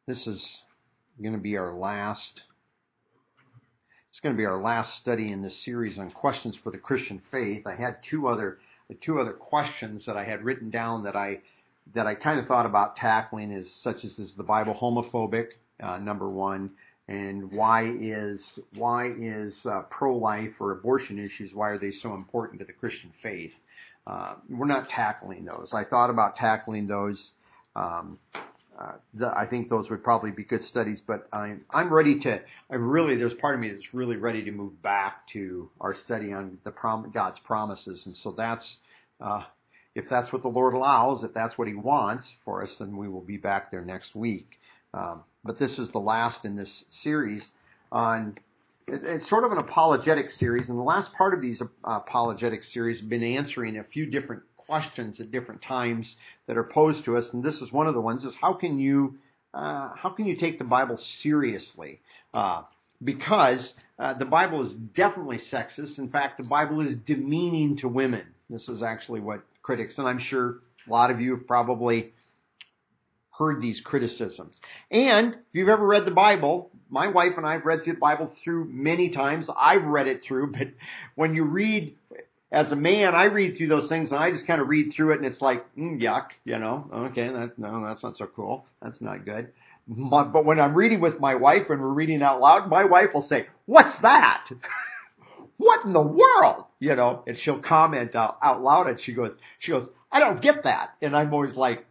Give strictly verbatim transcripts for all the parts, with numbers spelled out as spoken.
This is going to be our last. It's going to be our last study in this series on questions for the Christian faith. I had two other two other questions that I had written down that I that I kind of thought about tackling, is such as is the Bible homophobic? Uh, number one, and why is why is uh, pro-life or abortion issues, why are they so important to the Christian faith? Uh, we're not tackling those. I thought about tackling those. Um, Uh, the, I think those would probably be good studies, but I'm I'm ready to. I really there's part of me that's really ready to move back to our study on the prom, God's promises, and so that's uh, if that's what the Lord allows, if that's what He wants for us, then we will be back there next week. Um, but this is the last in this series on. It, it's sort of an apologetic series, and the last part of these uh, apologetic series have been answering a few different questions at different times that are posed to us, and this is one of the ones: is how can you uh, how can you take the Bible seriously? Uh, because uh, the Bible is definitely sexist. In fact, the Bible is demeaning to women. This is actually what critics, and I'm sure a lot of you have probably heard these criticisms. And if you've ever read the Bible, my wife and I have read through the Bible through many times. I've read it through, but when you read as a man, I read through those things, and I just kind of read through it, and it's like, mm, yuck, you know, okay, that, no, that's not so cool. That's not good. But when I'm reading with my wife and we're reading out loud, my wife will say, what's that? What in the world? You know, and she'll comment out, out loud, and she goes, she goes, I don't get that. And I'm always like,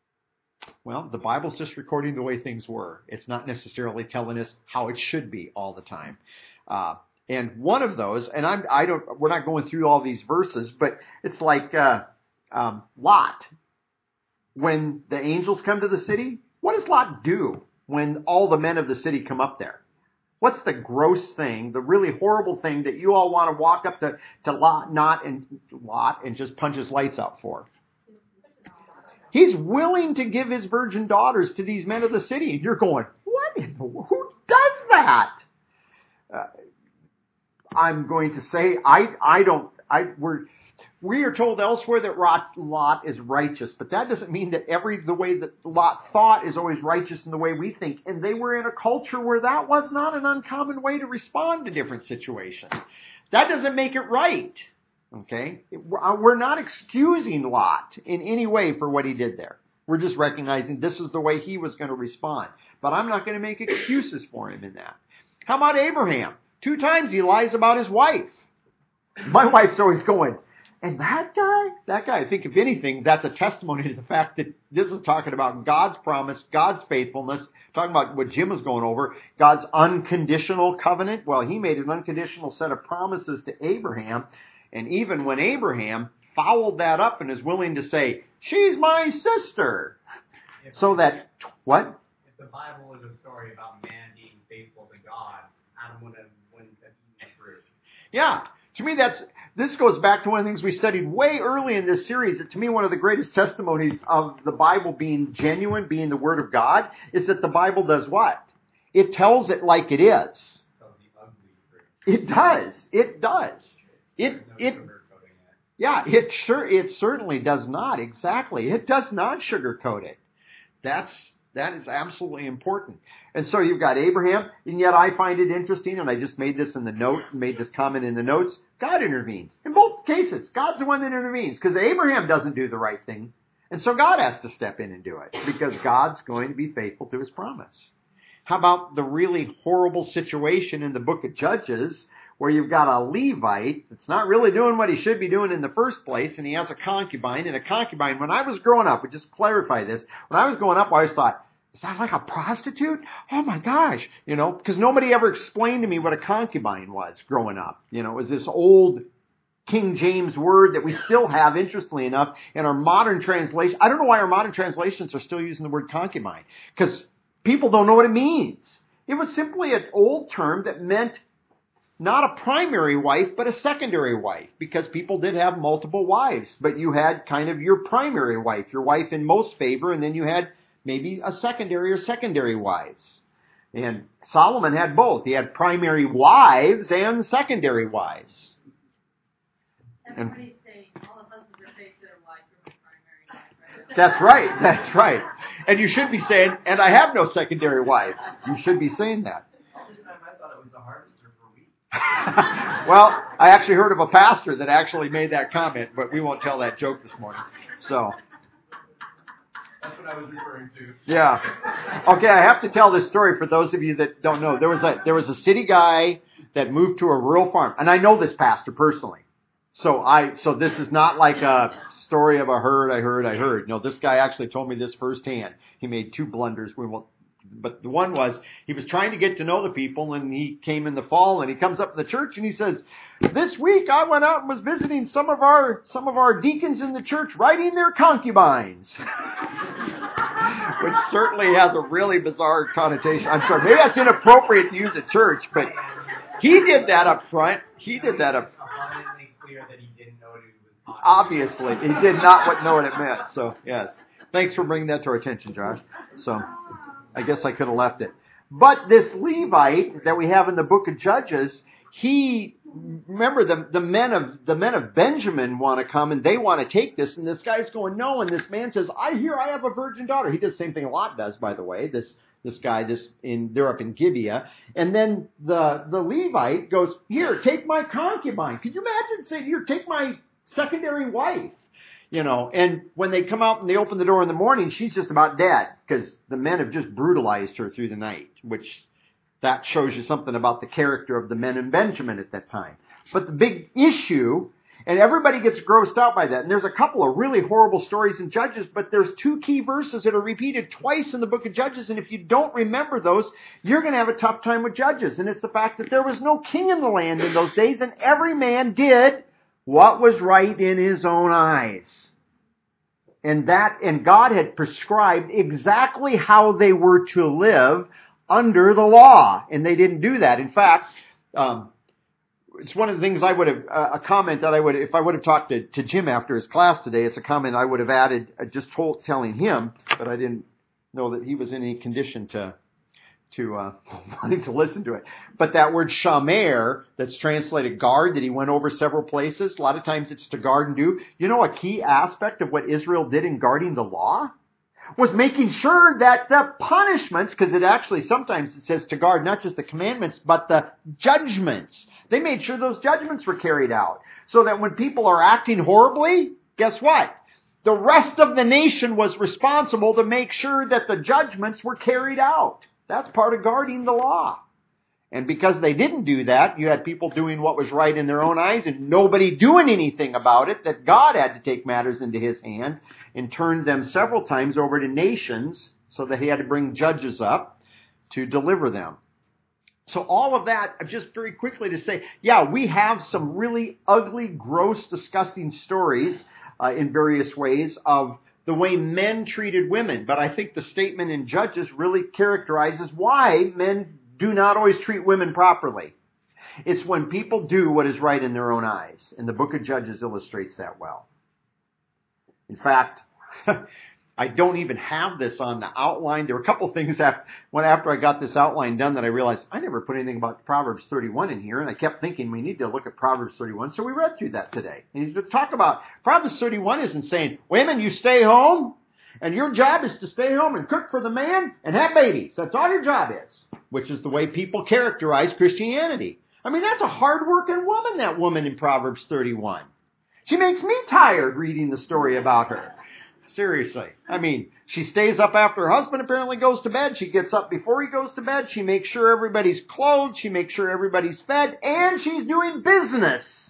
well, the Bible's just recording the way things were. It's not necessarily telling us how it should be all the time. Uh, And one of those, and I'm, I don't, we're not going through all these verses, but it's like uh, um, Lot. When the angels come to the city, what does Lot do when all the men of the city come up there? What's the gross thing, the really horrible thing that you all want to walk up to, to Lot, not and Lot, and just punch his lights out for? He's willing to give his virgin daughters to these men of the city, and you're going, what in the world? Who does that? Uh, I'm going to say, I, I don't, I, we're, we are told elsewhere that Lot is righteous, but that doesn't mean that every, the way that Lot thought is always righteous in the way we think. And they were in a culture where that was not an uncommon way to respond to different situations. That doesn't make it right. Okay? We're not excusing Lot in any way for what he did there. We're just recognizing this is the way he was going to respond. But I'm not going to make excuses for him in that. How about Abraham? Two times he lies about his wife. My wife's always going, and that guy, that guy, I think if anything, that's a testimony to the fact that this is talking about God's promise, God's faithfulness, talking about what Jim was going over, God's unconditional covenant. Well, he made an unconditional set of promises to Abraham, and even when Abraham fouled that up and is willing to say, she's my sister, if so that, what? If the Bible is a story about man being faithful to God, Adam would have wouldn't have eaten the fruit. Yeah. To me, that's this goes back to one of the things we studied way early in this series. That to me, one of the greatest testimonies of the Bible being genuine, being the Word of God, is that the Bible does what? It tells it like it is. It does. It does. It it yeah. It sure it certainly does not. Exactly. It does not sugarcoat it. That's that is absolutely important. And so you've got Abraham, and yet I find it interesting, and I just made this in the note, made this comment in the notes, God intervenes. In both cases, God's the one that intervenes, because Abraham doesn't do the right thing, and so God has to step in and do it, because God's going to be faithful to His promise. How about the really horrible situation in the book of Judges, where you've got a Levite that's not really doing what he should be doing in the first place, and he has a concubine, and a concubine, when I was growing up, we just clarify this, when I was growing up, I always thought, is that like a prostitute? Oh my gosh. You know, because nobody ever explained to me what a concubine was growing up. You know, it was this old King James word that we still have, interestingly enough, in our modern translation. I don't know why our modern translations are still using the word concubine, because people don't know what it means. It was simply an old term that meant not a primary wife, but a secondary wife, because people did have multiple wives. But you had kind of your primary wife, your wife in most favor, and then you had maybe a secondary or secondary wives. And Solomon had both. He had primary wives and secondary wives. Everybody's and, saying all the husbands are saying to their wife, you're my primary wife, right? That's right. That's right. And you should be saying, and I have no secondary wives. You should be saying that. This time I thought it was the harvester for wheat. Well, I actually heard of a pastor that actually made that comment, but we won't tell that joke this morning. So, That's what I was referring to. yeah. Okay, I have to tell this story for those of you that don't know. There was a there was a city guy that moved to a rural farm, and I know this pastor personally. So I so this is not like a story of a heard, I heard, I heard. No, this guy actually told me this firsthand. He made two blunders. We won't. But the one was, he was trying to get to know the people, and he came in the fall, and he comes up to the church, and he says, this week I went out and was visiting some of our some of our deacons in the church riding their concubines. Which certainly has a really bizarre connotation. I'm sorry, maybe that's inappropriate to use at church, but he did that up front. He did that up Abundantly clear that he didn't know what he was talking about. Obviously, he did not know what it meant. So, yes. Thanks for bringing that to our attention, Josh. So, I guess I could have left it. But this Levite that we have in the book of Judges, he, remember the, the men of, the men of Benjamin want to come and they want to take this, and this guy's going, no, and this man says, I hear I have a virgin daughter. He does the same thing Lot does, by the way, this, this guy, this, in, they're up in Gibeah. And then the, the Levite goes, here, take my concubine. Could you imagine saying, here, take my secondary wife? You know, and when they come out and they open the door in the morning, she's just about dead because the men have just brutalized her through the night, which that shows you something about the character of the men in Benjamin at that time. But the big issue, and everybody gets grossed out by that, and there's a couple of really horrible stories in Judges, but there's two key verses that are repeated twice in the book of Judges, and if you don't remember those, you're going to have a tough time with Judges. And it's the fact that there was no king in the land in those days, and every man did what was right in his own eyes. And that, and God had prescribed exactly how they were to live under the law. And they didn't do that. In fact, um, it's one of the things I would have, uh, a comment that I would, if I would have talked to, to Jim after his class today, it's a comment I would have added, uh, just told, telling him, but I didn't know that he was in any condition to, to, uh, wanting to listen to it. But that word shamer, that's translated guard, that he went over several places, a lot of times it's to guard and do. You know, a key aspect of what Israel did in guarding the law was making sure that the punishments, because it actually sometimes it says to guard not just the commandments, but the judgments. They made sure those judgments were carried out. So that when people are acting horribly, guess what? The rest of the nation was responsible to make sure that the judgments were carried out. That's part of guarding the law. And because they didn't do that, you had people doing what was right in their own eyes and nobody doing anything about it, that God had to take matters into his hand and turned them several times over to nations so that he had to bring judges up to deliver them. So all of that, just very quickly to say, yeah, we have some really ugly, gross, disgusting stories uh, in various ways of the way men treated women. But I think the statement in Judges really characterizes why men do not always treat women properly. It's when people do what is right in their own eyes. And the book of Judges illustrates that well. In fact, I don't even have this on the outline. There were a couple things after, when after I got this outline done that I realized I never put anything about Proverbs thirty-one in here, and I kept thinking we need to look at Proverbs thirty-one, so we read through that today. And to talk about Proverbs thirty-one isn't saying, women, you stay home, and your job is to stay home and cook for the man and have babies. That's all your job is, which is the way people characterize Christianity. I mean, that's a hard-working woman, that woman in Proverbs thirty-one. She makes me tired reading the story about her. Seriously. I mean, she stays up after her husband apparently goes to bed. She gets up before he goes to bed. She makes sure everybody's clothed. She makes sure everybody's fed. And she's doing business.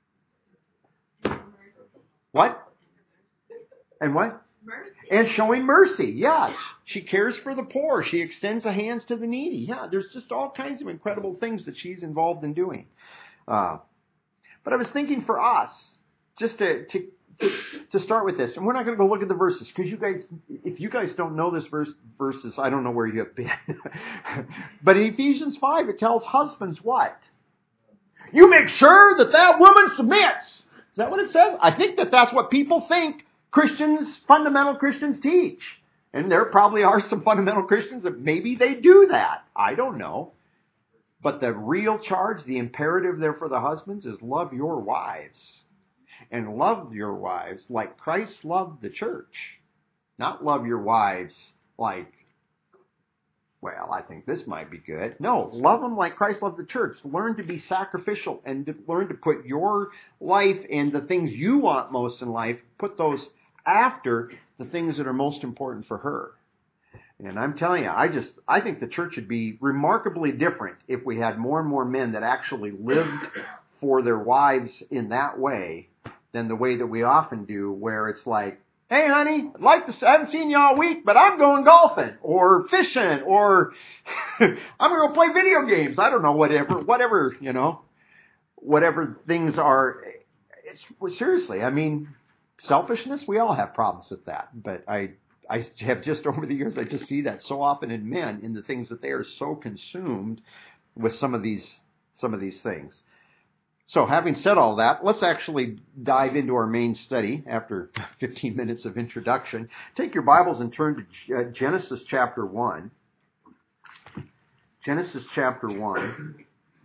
What? And what? Mercy. And showing mercy. Yes. She cares for the poor. She extends the hands to the needy. Yeah, there's just all kinds of incredible things that she's involved in doing. Uh, but I was thinking for us, just to... to To, to start with this, and we're not going to go look at the verses, because you guys, if you guys don't know this verse, verses, I don't know where you have been. But in Ephesians five, it tells husbands what? You make sure that that woman submits. Is that what it says? I think that that's what people think Christians, fundamental Christians teach. And there probably are some fundamental Christians that maybe they do that. I don't know. But the real charge, the imperative there for the husbands is love your wives. And love your wives like Christ loved the church. Not love your wives like, well, I think this might be good. No, love them like Christ loved the church. Learn to be sacrificial and to learn to put your life and the things you want most in life, put those after the things that are most important for her. And I'm telling you, I just, I think the church would be remarkably different if we had more and more men that actually lived for their wives in that way than the way that we often do, where it's like, hey, honey, I'd like to, I haven't seen you all week, but I'm going golfing or fishing or I'm going to go play video games. I don't know, whatever, whatever, you know, whatever things are. It's, seriously, I mean, selfishness, we all have problems with that. But I, I have just over the years, I just see that so often in men, in the things that they are so consumed with some of these, some of these things. So having said all that, let's actually dive into our main study after fifteen minutes of introduction. Take your Bibles and turn to Genesis chapter one. Genesis chapter one.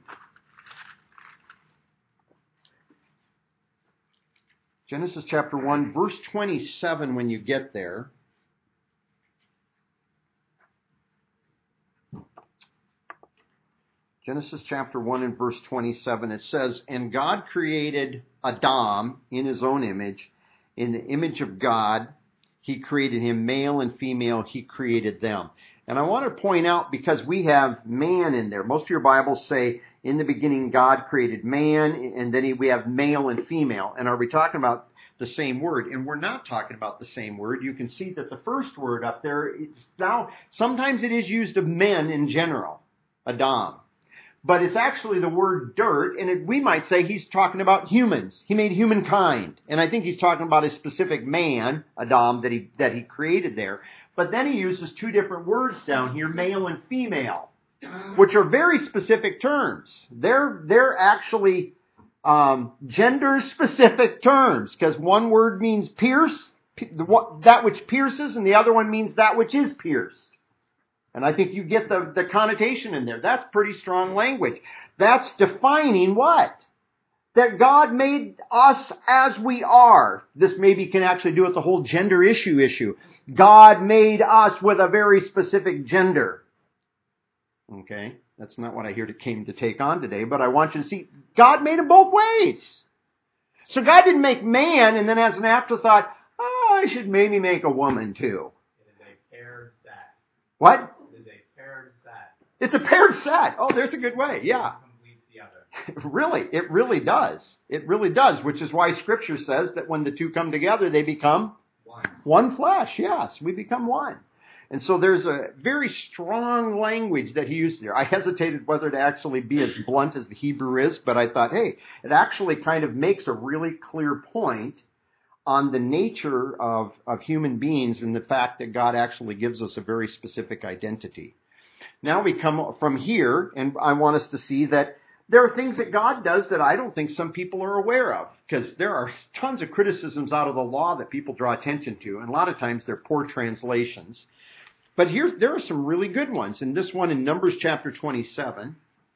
Genesis chapter one, verse twenty-seven when you get there. Genesis chapter one and verse twenty-seven, it says, and God created Adam in his own image. In the image of God, he created him, male and female, he created them. And I want to point out, because we have man in there. Most of your Bibles say, in the beginning God created man, and then we have male and female. And are we talking about the same word? And we're not talking about the same word. You can see that the first word up there, it's now, sometimes it is used of men in general, Adam. But it's actually the word dirt, and it, we might say he's talking about humans. He made humankind. And I think he's talking about a specific man, Adam, that he that he created there. But then he uses two different words down here, male and female, which are very specific terms. They're, they're actually um, gender-specific terms, because one word means pierce, that which pierces, and the other one means that which is pierced. And I think you get the, the connotation in there. That's pretty strong language. That's defining what? That God made us as we are. This maybe can actually do with the whole gender issue issue. God made us with a very specific gender. Okay, that's not what I here came to take on today, but I want you to see God made them both ways. So God didn't make man and then as an afterthought, oh, I should maybe make a woman too. It is a paired set. What? It's a paired set. It's a paired set. Oh, there's a good way. Yeah. One completes the other. Really, it really does. It really does, which is why Scripture says that when the two come together, they become one, one flesh. Yes, we become one. And so there's a very strong language that he used there. I hesitated whether to actually be as blunt as the Hebrew is, but I thought, hey, it actually kind of makes a really clear point on the nature of, of human beings and the fact that God actually gives us a very specific identity. Now we come from here, and I want us to see that there are things that God does that I don't think some people are aware of, because there are tons of criticisms out of the law that people draw attention to, and a lot of times they're poor translations. But here, there are some really good ones, and this one in Numbers chapter twenty-seven.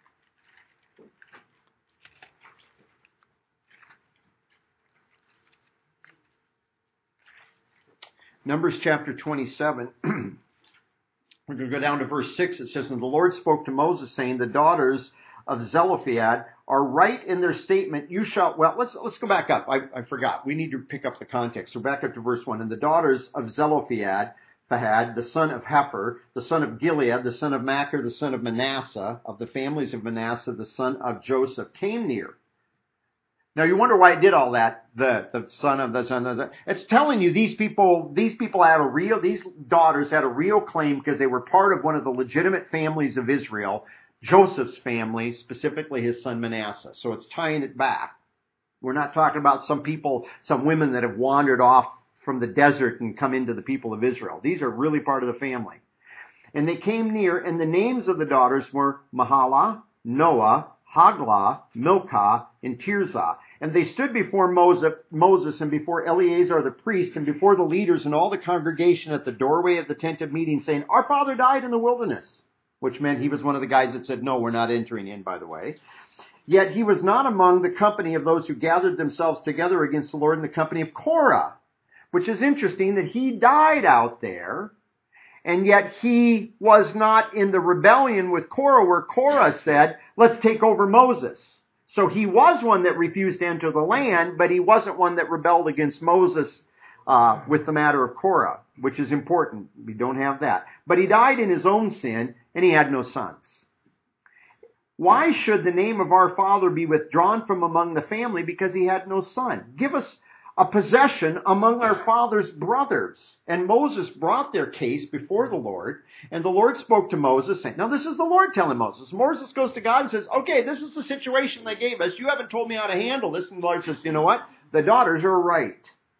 Numbers chapter twenty-seven. We're going to go down to verse six. It says, and the Lord spoke to Moses, saying, the daughters of Zelophehad are right in their statement. You shall, well, let's let's go back up. I, I forgot. We need to pick up the context. So back up to verse one. And the daughters of Zelophehad, Fahad, the son of Hefer, the son of Gilead, the son of Machir, the son of Manasseh, of the families of Manasseh, the son of Joseph, came near. Now you wonder why it did all that, the, the son of the son of the, it's telling you these people, these people had a real, these daughters had a real claim because they were part of one of the legitimate families of Israel, Joseph's family, specifically his son Manasseh. So it's tying it back. We're not talking about some people, some women that have wandered off from the desert and come into the people of Israel. These are really part of the family. And they came near, and the names of the daughters were Mahlah, Noah, Haglah, Milcah, and Tirzah. And they stood before Moses and before Eleazar the priest and before the leaders and all the congregation at the doorway of the tent of meeting, saying, our father died in the wilderness. Which meant he was one of the guys that said, no, we're not entering in, by the way. Yet he was not among the company of those who gathered themselves together against the Lord in the company of Korah. Which is interesting that he died out there. And yet he was not in the rebellion with Korah, where Korah said, let's take over Moses. So he was one that refused to enter the land, but he wasn't one that rebelled against Moses uh, with the matter of Korah, which is important. We don't have that. But he died in his own sin, and he had no sons. Why should the name of our father be withdrawn from among the family? Because he had no son. Give us a possession among our father's brothers. And Moses brought their case before the Lord, and the Lord spoke to Moses, saying, now this is the Lord telling Moses. Moses goes to God and says, okay, this is the situation they gave us. You haven't told me how to handle this. And the Lord says, you know what? The daughters are right.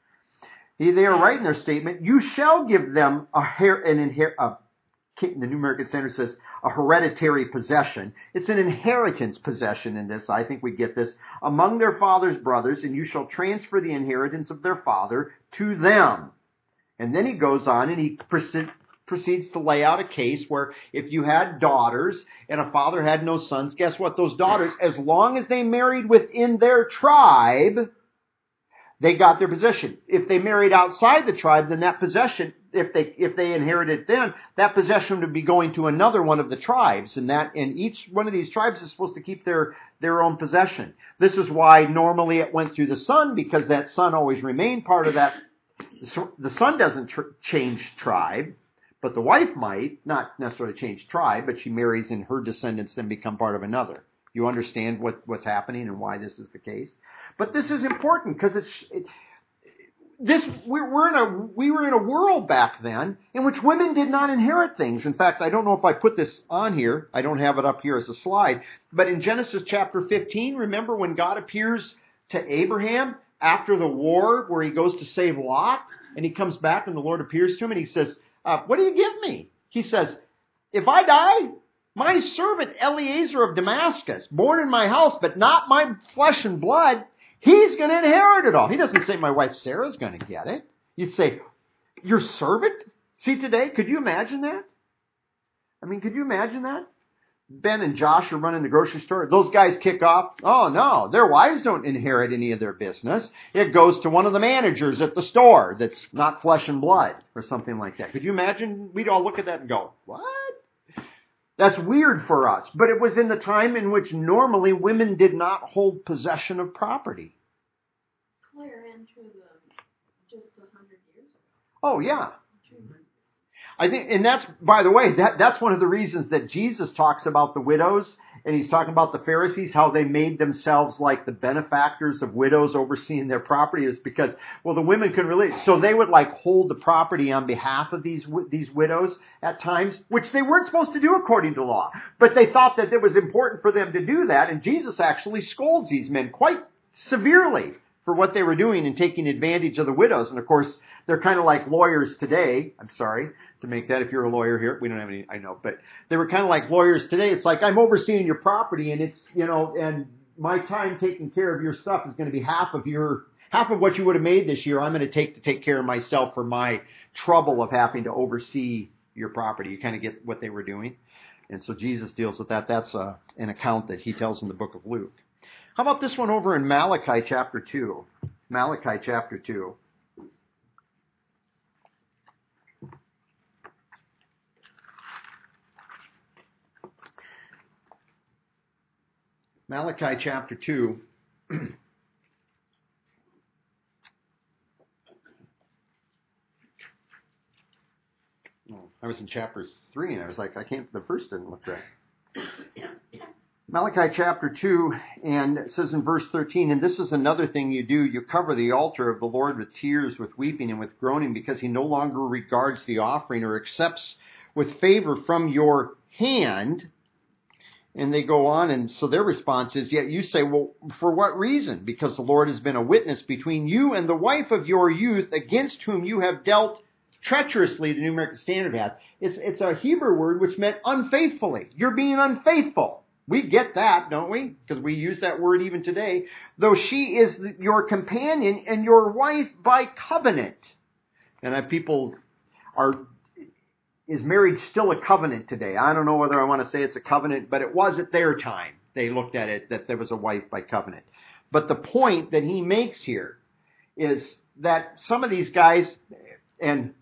They are right in their statement. You shall give them a her- an inher- a The New American Standard says a hereditary possession. It's an inheritance possession in this. I think we get this. Among their father's brothers, and you shall transfer the inheritance of their father to them. And then he goes on and he proceeds to lay out a case where if you had daughters and a father had no sons, guess what? Those daughters, as long as they married within their tribe, they got their possession. If they married outside the tribe, then that possession, if they if they inherited then, that possession would be going to another one of the tribes. And that and each one of these tribes is supposed to keep their, their own possession. This is why normally it went through the son, because that son always remained part of that. The son doesn't tr- change tribe, but the wife might, not necessarily change tribe, but she marries and her descendants then become part of another. You understand what, what's happening and why this is the case? But this is important because it's it, this. We're, we're in a we were in a world back then in which women did not inherit things. In fact, I don't know if I put this on here. I don't have it up here as a slide. But in Genesis chapter fifteen, remember when God appears to Abraham after the war, where he goes to save Lot, and he comes back and the Lord appears to him and he says, uh, "What do you give me?" He says, "If I die, my servant Eliezer of Damascus, born in my house, but not my flesh and blood, he's going to inherit it all." He doesn't say my wife Sarah's going to get it. You'd say, your servant? See today, could you imagine that? I mean, could you imagine that? Ben and Josh are running the grocery store. Those guys kick off. Oh, no, their wives don't inherit any of their business. It goes to one of the managers at the store that's not flesh and blood or something like that. Could you imagine? We'd all look at that and go, what? That's weird for us. But it was in the time in which normally women did not hold possession of property. Clear into the, just a hundred years ago. Oh, yeah. I think, and that's, by the way, that, that's one of the reasons that Jesus talks about the widows, and he's talking about the Pharisees, how they made themselves like the benefactors of widows overseeing their property, is because, well, the women could relate. So they would like hold the property on behalf of these, these widows at times, which they weren't supposed to do according to law. But they thought that it was important for them to do that, and Jesus actually scolds these men quite severely for what they were doing and taking advantage of the widows. And of course, they're kind of like lawyers today. I'm sorry to make that, if you're a lawyer here. We don't have any, I know, but they were kind of like lawyers today. It's like, I'm overseeing your property, and it's, you know, and my time taking care of your stuff is going to be half of your, half of what you would have made this year. I'm going to take to take care of myself for my trouble of having to oversee your property. You kind of get what they were doing. And so Jesus deals with that. That's a, an account that he tells in the book of Luke. How about this one over in Malachi chapter two? Malachi chapter two. Malachi chapter two. I was in chapter three, and I was like, I can't, the verse didn't look right. Malachi chapter two, and it says in verse thirteen, and this is another thing you do, you cover the altar of the Lord with tears, with weeping, and with groaning, because he no longer regards the offering or accepts with favor from your hand. And they go on, and so their response is, yet you say, well, for what reason? Because the Lord has been a witness between you and the wife of your youth, against whom you have dealt treacherously, the New American Standard has. It's, it's a Hebrew word which meant unfaithfully. You're being unfaithful. We get that, don't we? Because we use that word even today. Though she is your companion and your wife by covenant. And I, people are, is marriage still a covenant today? I don't know whether I want to say it's a covenant, but it was at their time. They looked at it that there was a wife by covenant. But the point that he makes here is that some of these guys, and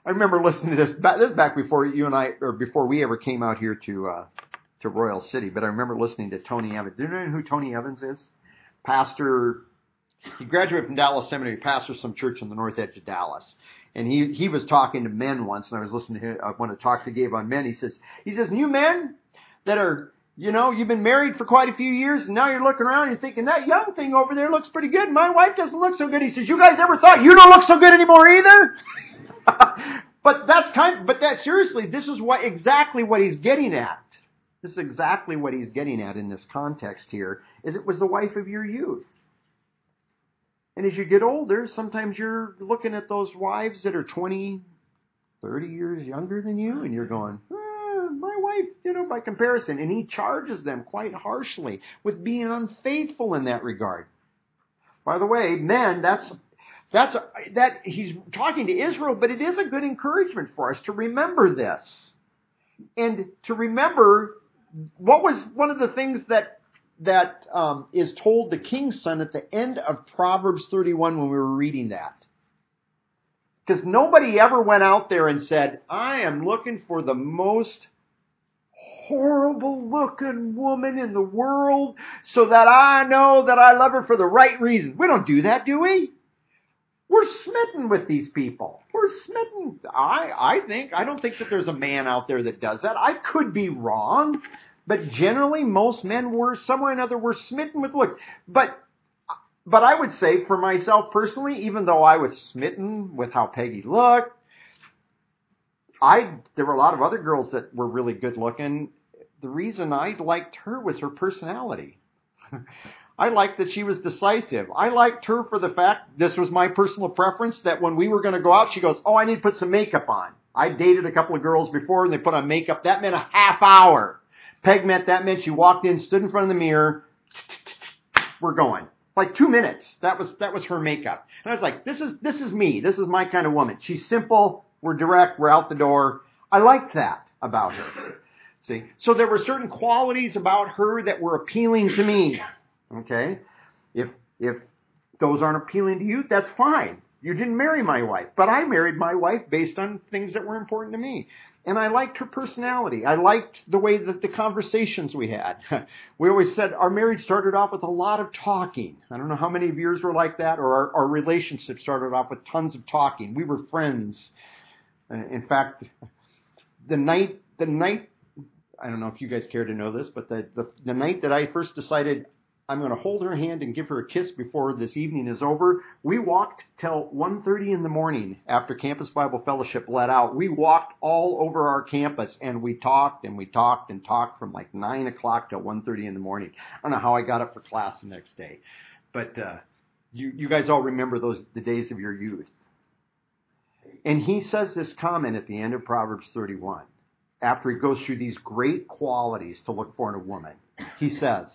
I remember listening to this. This is back before you and I, or before we ever came out here to uh, to Royal City. But I remember listening to Tony Evans. Do you know who Tony Evans is? Pastor. He graduated from Dallas Seminary. Pastors some church on the north edge of Dallas. And he he was talking to men once, and I was listening to uh, one of the talks he gave on men. He says he says you men that are, you know, you've been married for quite a few years, and now you're looking around and you're thinking, that young thing over there looks pretty good. My wife doesn't look so good. He says, you guys ever thought you don't look so good anymore either? But that's kind of, but that seriously, this is what exactly what he's getting at. This is exactly what he's getting at in this context here, is it was the wife of your youth. And as you get older, sometimes you're looking at those wives that are twenty, thirty years younger than you, and you're going, ah, my wife, you know, by comparison. And he charges them quite harshly with being unfaithful in that regard. By the way, men, that's that's that he's talking to Israel, but it is a good encouragement for us to remember this. And to remember what was one of the things that that um, is told the king's son at the end of Proverbs thirty-one when we were reading that. Because nobody ever went out there and said, I am looking for the most horrible looking woman in the world so that I know that I love her for the right reasons. We don't do that, do we? We're smitten with these people. We're smitten. I, I think, I don't think that there's a man out there that does that. I could be wrong. But generally, most men were, somewhere or another, were smitten with looks. But but I would say, for myself personally, even though I was smitten with how Peggy looked, I there were a lot of other girls that were really good looking. The reason I liked her was her personality. I liked that she was decisive. I liked her for the fact, this was my personal preference, that when we were going to go out, she goes, oh, I need to put some makeup on. I dated a couple of girls before, and they put on makeup. That meant a half hour. Peg meant that meant she walked in, stood in front of the mirror. We're going. Like two minutes. That was that was her makeup. And I was like, this is this is me. This is my kind of woman. She's simple. We're direct. We're out the door. I liked that about her. See? So there were certain qualities about her that were appealing to me. Okay? If if those aren't appealing to you, that's fine. You didn't marry my wife. But I married my wife based on things that were important to me. And I liked her personality. I liked the way that the conversations we had. We always said our marriage started off with a lot of talking. I don't know how many of yours were like that, or our, our relationship started off with tons of talking. We were friends. In fact, the night, the night, I don't know if you guys care to know this, but the, the, the night that I first decided I'm going to hold her hand and give her a kiss before this evening is over, we walked till one thirty in the morning after Campus Bible Fellowship let out. We walked all over our campus, and we talked and we talked and talked from like nine o'clock till one thirty in the morning. I don't know how I got up for class the next day. But uh, you, you guys all remember those the days of your youth. And he says this comment at the end of Proverbs thirty-one, after he goes through these great qualities to look for in a woman. He says,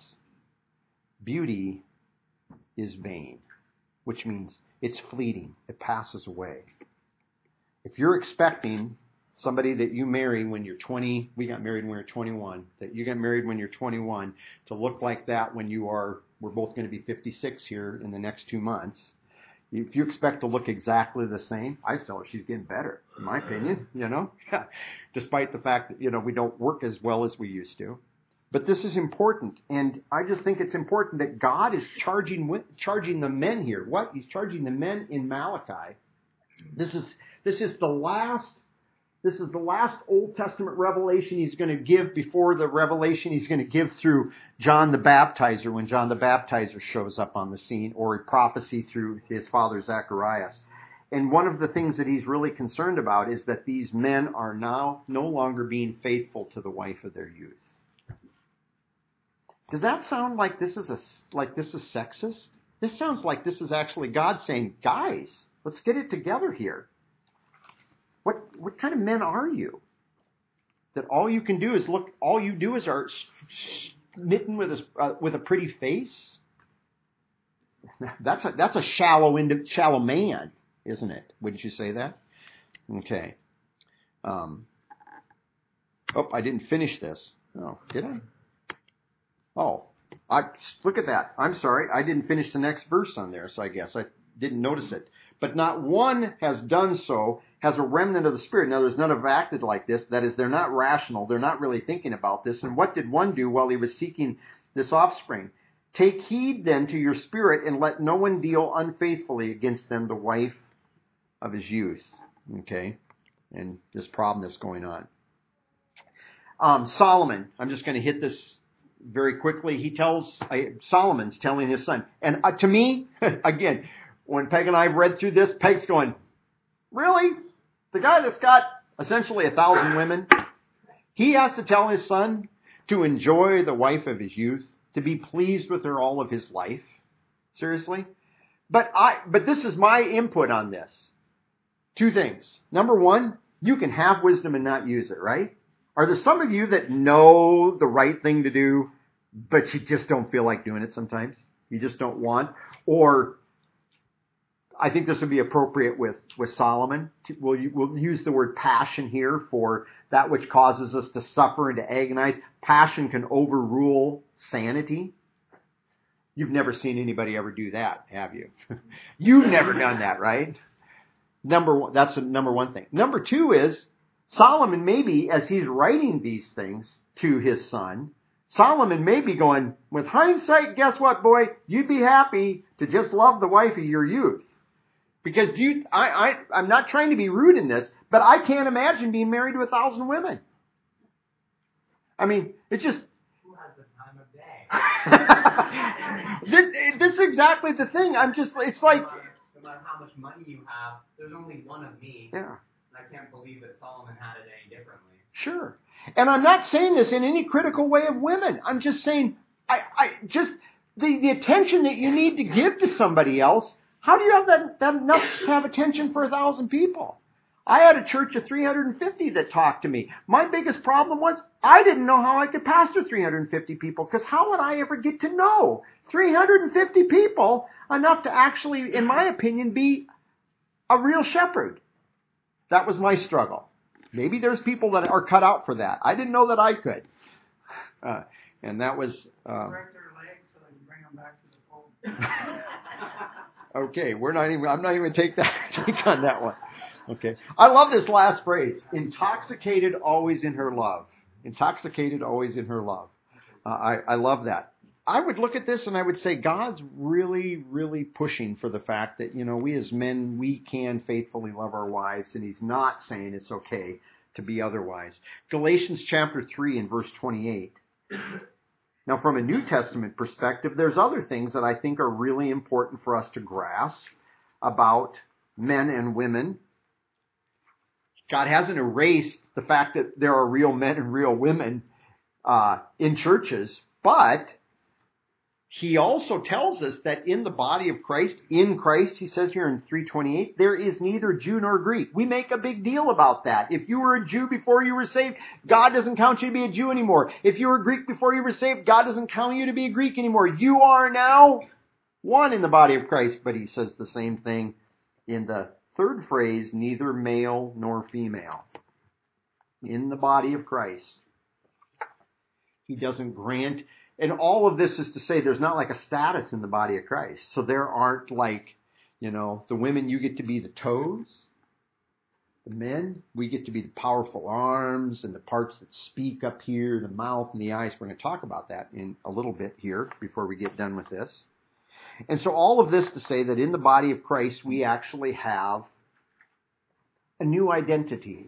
beauty is vain, which means it's fleeting. It passes away. If you're expecting somebody that you marry when you're twenty, we got married when we were twenty-one, that you get married when you're twenty-one, to look like that when you are, we're both going to be fifty-six here in the next two months. If you expect to look exactly the same, I tell her she's getting better, in my opinion, you know, despite the fact that, you know, we don't work as well as we used to. But this is important, and I just think it's important that God is charging with, charging the men here. What? He's charging the men in Malachi. This is this is the last this is the last Old Testament revelation he's going to give before the revelation he's going to give through John the Baptizer, when John the Baptizer shows up on the scene, or a prophecy through his father Zacharias. And one of the things that he's really concerned about is that these men are now no longer being faithful to the wife of their youth. Does that sound like this is a like this is sexist? This sounds like this is actually God saying, guys, let's get it together here. What what kind of men are you? That all you can do is look, all you do is are smitten with a uh, with a pretty face? That's a that's a shallow shallow man, isn't it? Wouldn't you say that? Okay. Um, oh, I didn't finish this. Oh, did I? Oh, I look at that. I'm sorry. I didn't finish the next verse on there, so I guess I didn't notice it. But not one has done so, has a remnant of the Spirit. In other words, none have acted like this. That is, they're not rational. They're not really thinking about this. And what did one do while he was seeking this offspring? Take heed then to your spirit, and let no one deal unfaithfully against them, the wife of his youth. Okay? And this problem that's going on. Um, Solomon, I'm just going to hit this very quickly. He tells, uh, Solomon's telling his son. And uh, to me, again, when Peg and I have read through this, Peg's going, really? The guy that's got essentially a thousand women, he has to tell his son to enjoy the wife of his youth, to be pleased with her all of his life? Seriously? But I, but this is my input on this. Two things. Number one, you can have wisdom and not use it, right? Are there some of you that know the right thing to do, but you just don't feel like doing it sometimes? You just don't want? Or I think this would be appropriate with, with Solomon. We'll, we'll use the word passion here for that which causes us to suffer and to agonize. Passion can overrule sanity. You've never seen anybody ever do that, have you? You've never done that, right? Number one, that's the number one thing. Number two is Solomon, maybe as he's writing these things to his son, Solomon may be going, with hindsight, guess what, boy? You'd be happy to just love the wife of your youth. Because do you, I, I, I'm not trying to be rude in this, but I can't imagine being married to a thousand women. I mean, it's just... Who has the time of day? this, this is exactly the thing. I'm just, it's like... No matter, no matter how much money you have, there's only one of me. Yeah. And I can't believe that Solomon had it any differently. Sure. And I'm not saying this in any critical way of women. I'm just saying, I, I just, the, the attention that you need to give to somebody else, how do you have that, that enough to have attention for a thousand people? I had a church of three hundred fifty that talked to me. My biggest problem was I didn't know how I could pastor three hundred fifty people, because how would I ever get to know three hundred fifty people enough to actually, in my opinion, be a real shepherd? That was my struggle. Maybe there's people that are cut out for that. I didn't know that I could. Uh, and that was... Um, Break their legs so they can bring them back to the fold. Okay, we're not even, I'm not even take that, take on that one. Okay. I love this last phrase. Intoxicated always in her love. Intoxicated always in her love. Uh, I, I love that. I would look at this and I would say God's really, really pushing for the fact that, you know, we as men, we can faithfully love our wives, and he's not saying it's okay to be otherwise. Galatians chapter three and verse twenty-eight. Now, from a New Testament perspective, there's other things that I think are really important for us to grasp about men and women. God hasn't erased the fact that there are real men and real women uh, in churches, but he also tells us that in the body of Christ, in Christ, he says here in three twenty-eight, there is neither Jew nor Greek. We make a big deal about that. If you were a Jew before you were saved, God doesn't count you to be a Jew anymore. If you were a Greek before you were saved, God doesn't count you to be a Greek anymore. You are now one in the body of Christ. But he says the same thing in the third phrase, neither male nor female. In the body of Christ, he doesn't grant... And all of this is to say there's not like a status in the body of Christ. So there aren't like, you know, the women, you get to be the toes. The men, we get to be the powerful arms and the parts that speak up here, the mouth and the eyes. We're going to talk about that in a little bit here before we get done with this. And so all of this to say that in the body of Christ, we actually have a new identity.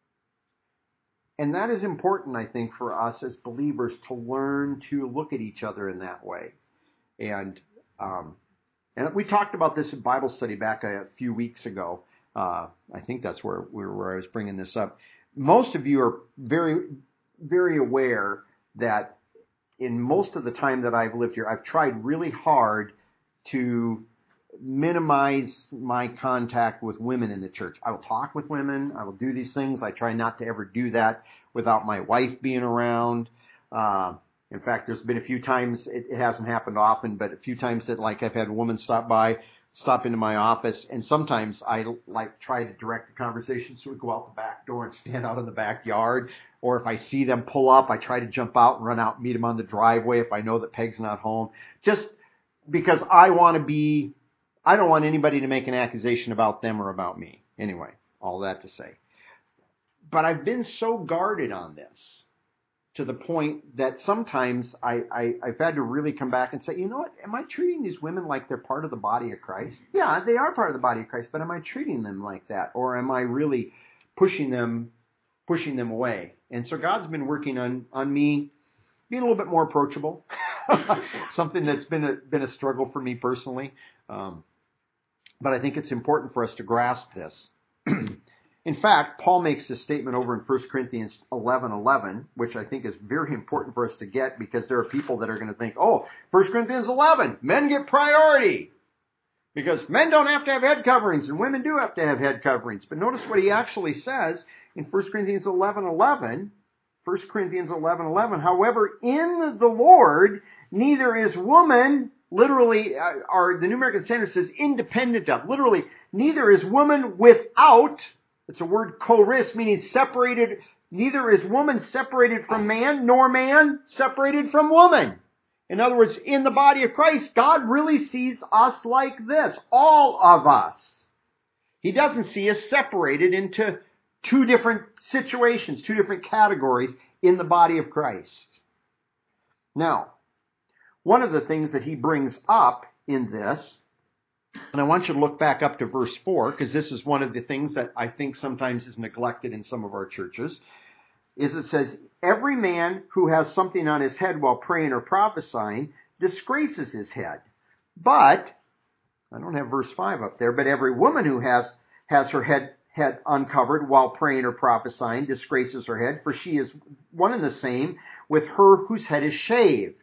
And that is important, I think, for us as believers to learn to look at each other in that way. And um, and we talked about this in Bible study back a few weeks ago. Uh, I think that's where, where I was bringing this up. Most of you are very, very aware that in most of the time that I've lived here, I've tried really hard to minimize my contact with women in the church. I will talk with women. I will do these things. I try not to ever do that without my wife being around. Uh, in fact, there's been a few times, it, it hasn't happened often, but a few times that like I've had a woman stop by, stop into my office, and sometimes I like try to direct the conversation so we go out the back door and stand out in the backyard. Or if I see them pull up, I try to jump out and run out and meet them on the driveway if I know that Peg's not home. Just because I want to be I don't want anybody to make an accusation about them or about me. Anyway, all that to say. But I've been so guarded on this to the point that sometimes I, I, I've had to really come back and say, you know what, am I treating these women like they're part of the body of Christ? Yeah, they are part of the body of Christ, but am I treating them like that? Or am I really pushing them, pushing them away? And so God's been working on, on me being a little bit more approachable. Something that's been a, been a struggle for me personally. Um, but I think it's important for us to grasp this. In fact, Paul makes this statement over in First Corinthians eleven eleven, which I think is very important for us to get, because there are people that are going to think, oh, First Corinthians eleven, men get priority. Because men don't have to have head coverings and women do have to have head coverings. But notice what he actually says in First Corinthians eleven eleven. First Corinthians eleven eleven, however, in the Lord, neither is woman, literally, uh, or the New American Standard says independent of, literally, neither is woman without. It's a word choris, meaning separated. Neither is woman separated from man, nor man separated from woman. In other words, in the body of Christ, God really sees us like this, all of us. He doesn't see us separated into two different situations, two different categories in the body of Christ. Now, one of the things that he brings up in this, and I want you to look back up to verse four, because this is one of the things that I think sometimes is neglected in some of our churches, is it says, every man who has something on his head while praying or prophesying disgraces his head. But, I don't have verse five up there, but every woman who has, has her head, head uncovered while praying or prophesying disgraces her head, for she is one and the same with her whose head is shaved.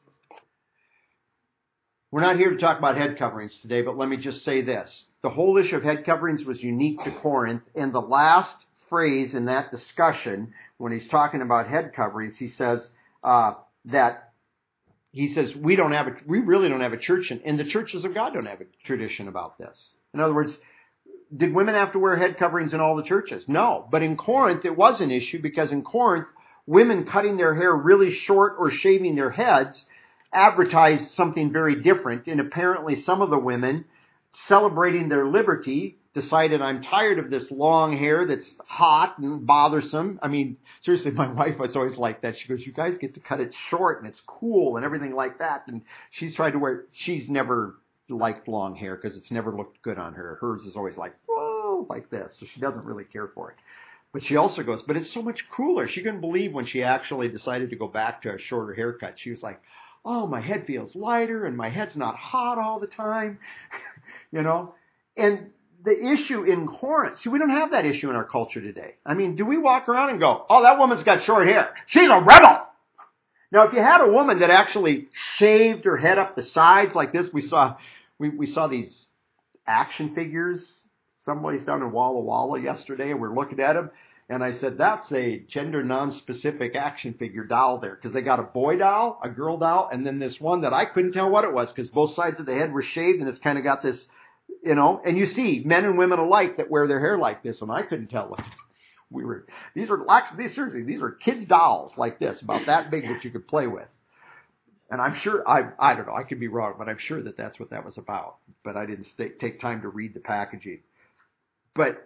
We're not here to talk about head coverings today, but let me just say this. The whole issue of head coverings was unique to Corinth, and the last phrase in that discussion, when he's talking about head coverings, he says uh, that he says we don't have a, we really don't have a church, and, and the churches of God don't have a tradition about this. In other words, did women have to wear head coverings in all the churches? No, but in Corinth it was an issue, because in Corinth, women cutting their hair really short or shaving their heads advertised something very different, and apparently some of the women, celebrating their liberty, decided, I'm tired of this long hair that's hot and bothersome. I mean, seriously, my wife was always like that. She goes, you guys get to cut it short and it's cool and everything like that. And she's tried to wear, she's never liked long hair because it's never looked good on her. Hers is always like, whoa, like this. So she doesn't really care for it. But she also goes, but it's so much cooler. She couldn't believe when she actually decided to go back to a shorter haircut. She was like, oh, my head feels lighter and my head's not hot all the time, you know. And the issue in Corinth, see, we don't have that issue in our culture today. I mean, do we walk around and go, oh, that woman's got short hair. She's a rebel. Now, if you had a woman that actually shaved her head up the sides like this, we saw we, we saw these action figures someplace down in Walla Walla yesterday, and we're looking at them. And I said, that's a gender non-specific action figure doll there, because they got a boy doll, a girl doll, and then this one that I couldn't tell what it was, because both sides of the head were shaved, and it's kind of got this, you know, and you see men and women alike that wear their hair like this, and I couldn't tell what we were. These are, these seriously, these are kids' dolls like this, about that big, that you could play with. And I'm sure, I I don't know, I could be wrong, but I'm sure that that's what that was about. But I didn't stay, take time to read the packaging. But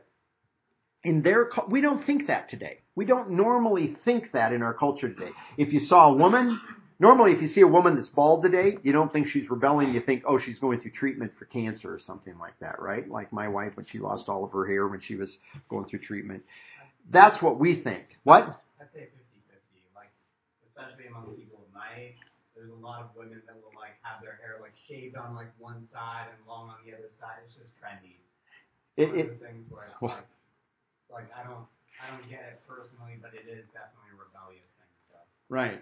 in their, we don't think that today. We don't normally think that in our culture today. If you saw a woman, normally if you see a woman that's bald today, you don't think she's rebelling. You think, oh, she's going through treatment for cancer or something like that, right? Like my wife when she lost all of her hair when she was going through treatment. That's what we think. What? I'd say fifty-fifty. Like, especially among people of my age, there's a lot of women that will like have their hair like shaved on like one side and long on the other side. It's just trendy. It, One it, of the things where it's well, like, like I don't, I don't get it personally, but it is definitely a rebellious thing. So. right.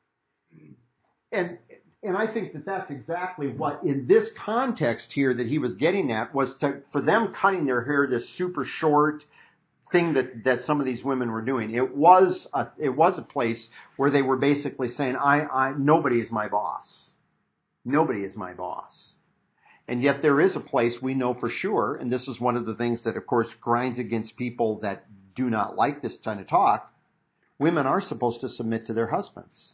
And and I think that that's exactly what, in this context here that he was getting at, was to, for them cutting their hair this super short thing that, that some of these women were doing. It was a, it was a place where they were basically saying, I, I, nobody is my boss. Nobody is my boss. And yet there is a place we know for sure, and this is one of the things that, of course, grinds against people that do not like this kind of talk. Women are supposed to submit to their husbands.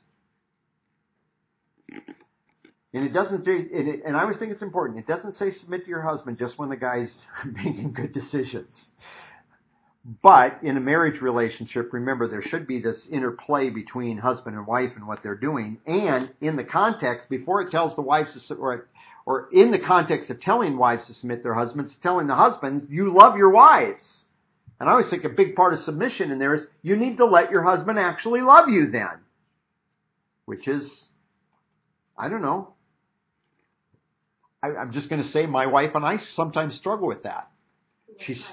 And it doesn't, and I always think it's important, it doesn't say submit to your husband just when the guy's making good decisions. But in a marriage relationship, remember, there should be this interplay between husband and wife and what they're doing. And in the context, before it tells the wives to, or, or in the context of telling wives to submit their husbands, telling the husbands, you love your wives. And I always think a big part of submission in there is you need to let your husband actually love you then. Which is, I don't know. I, I'm just going to say my wife and I sometimes struggle with that. She's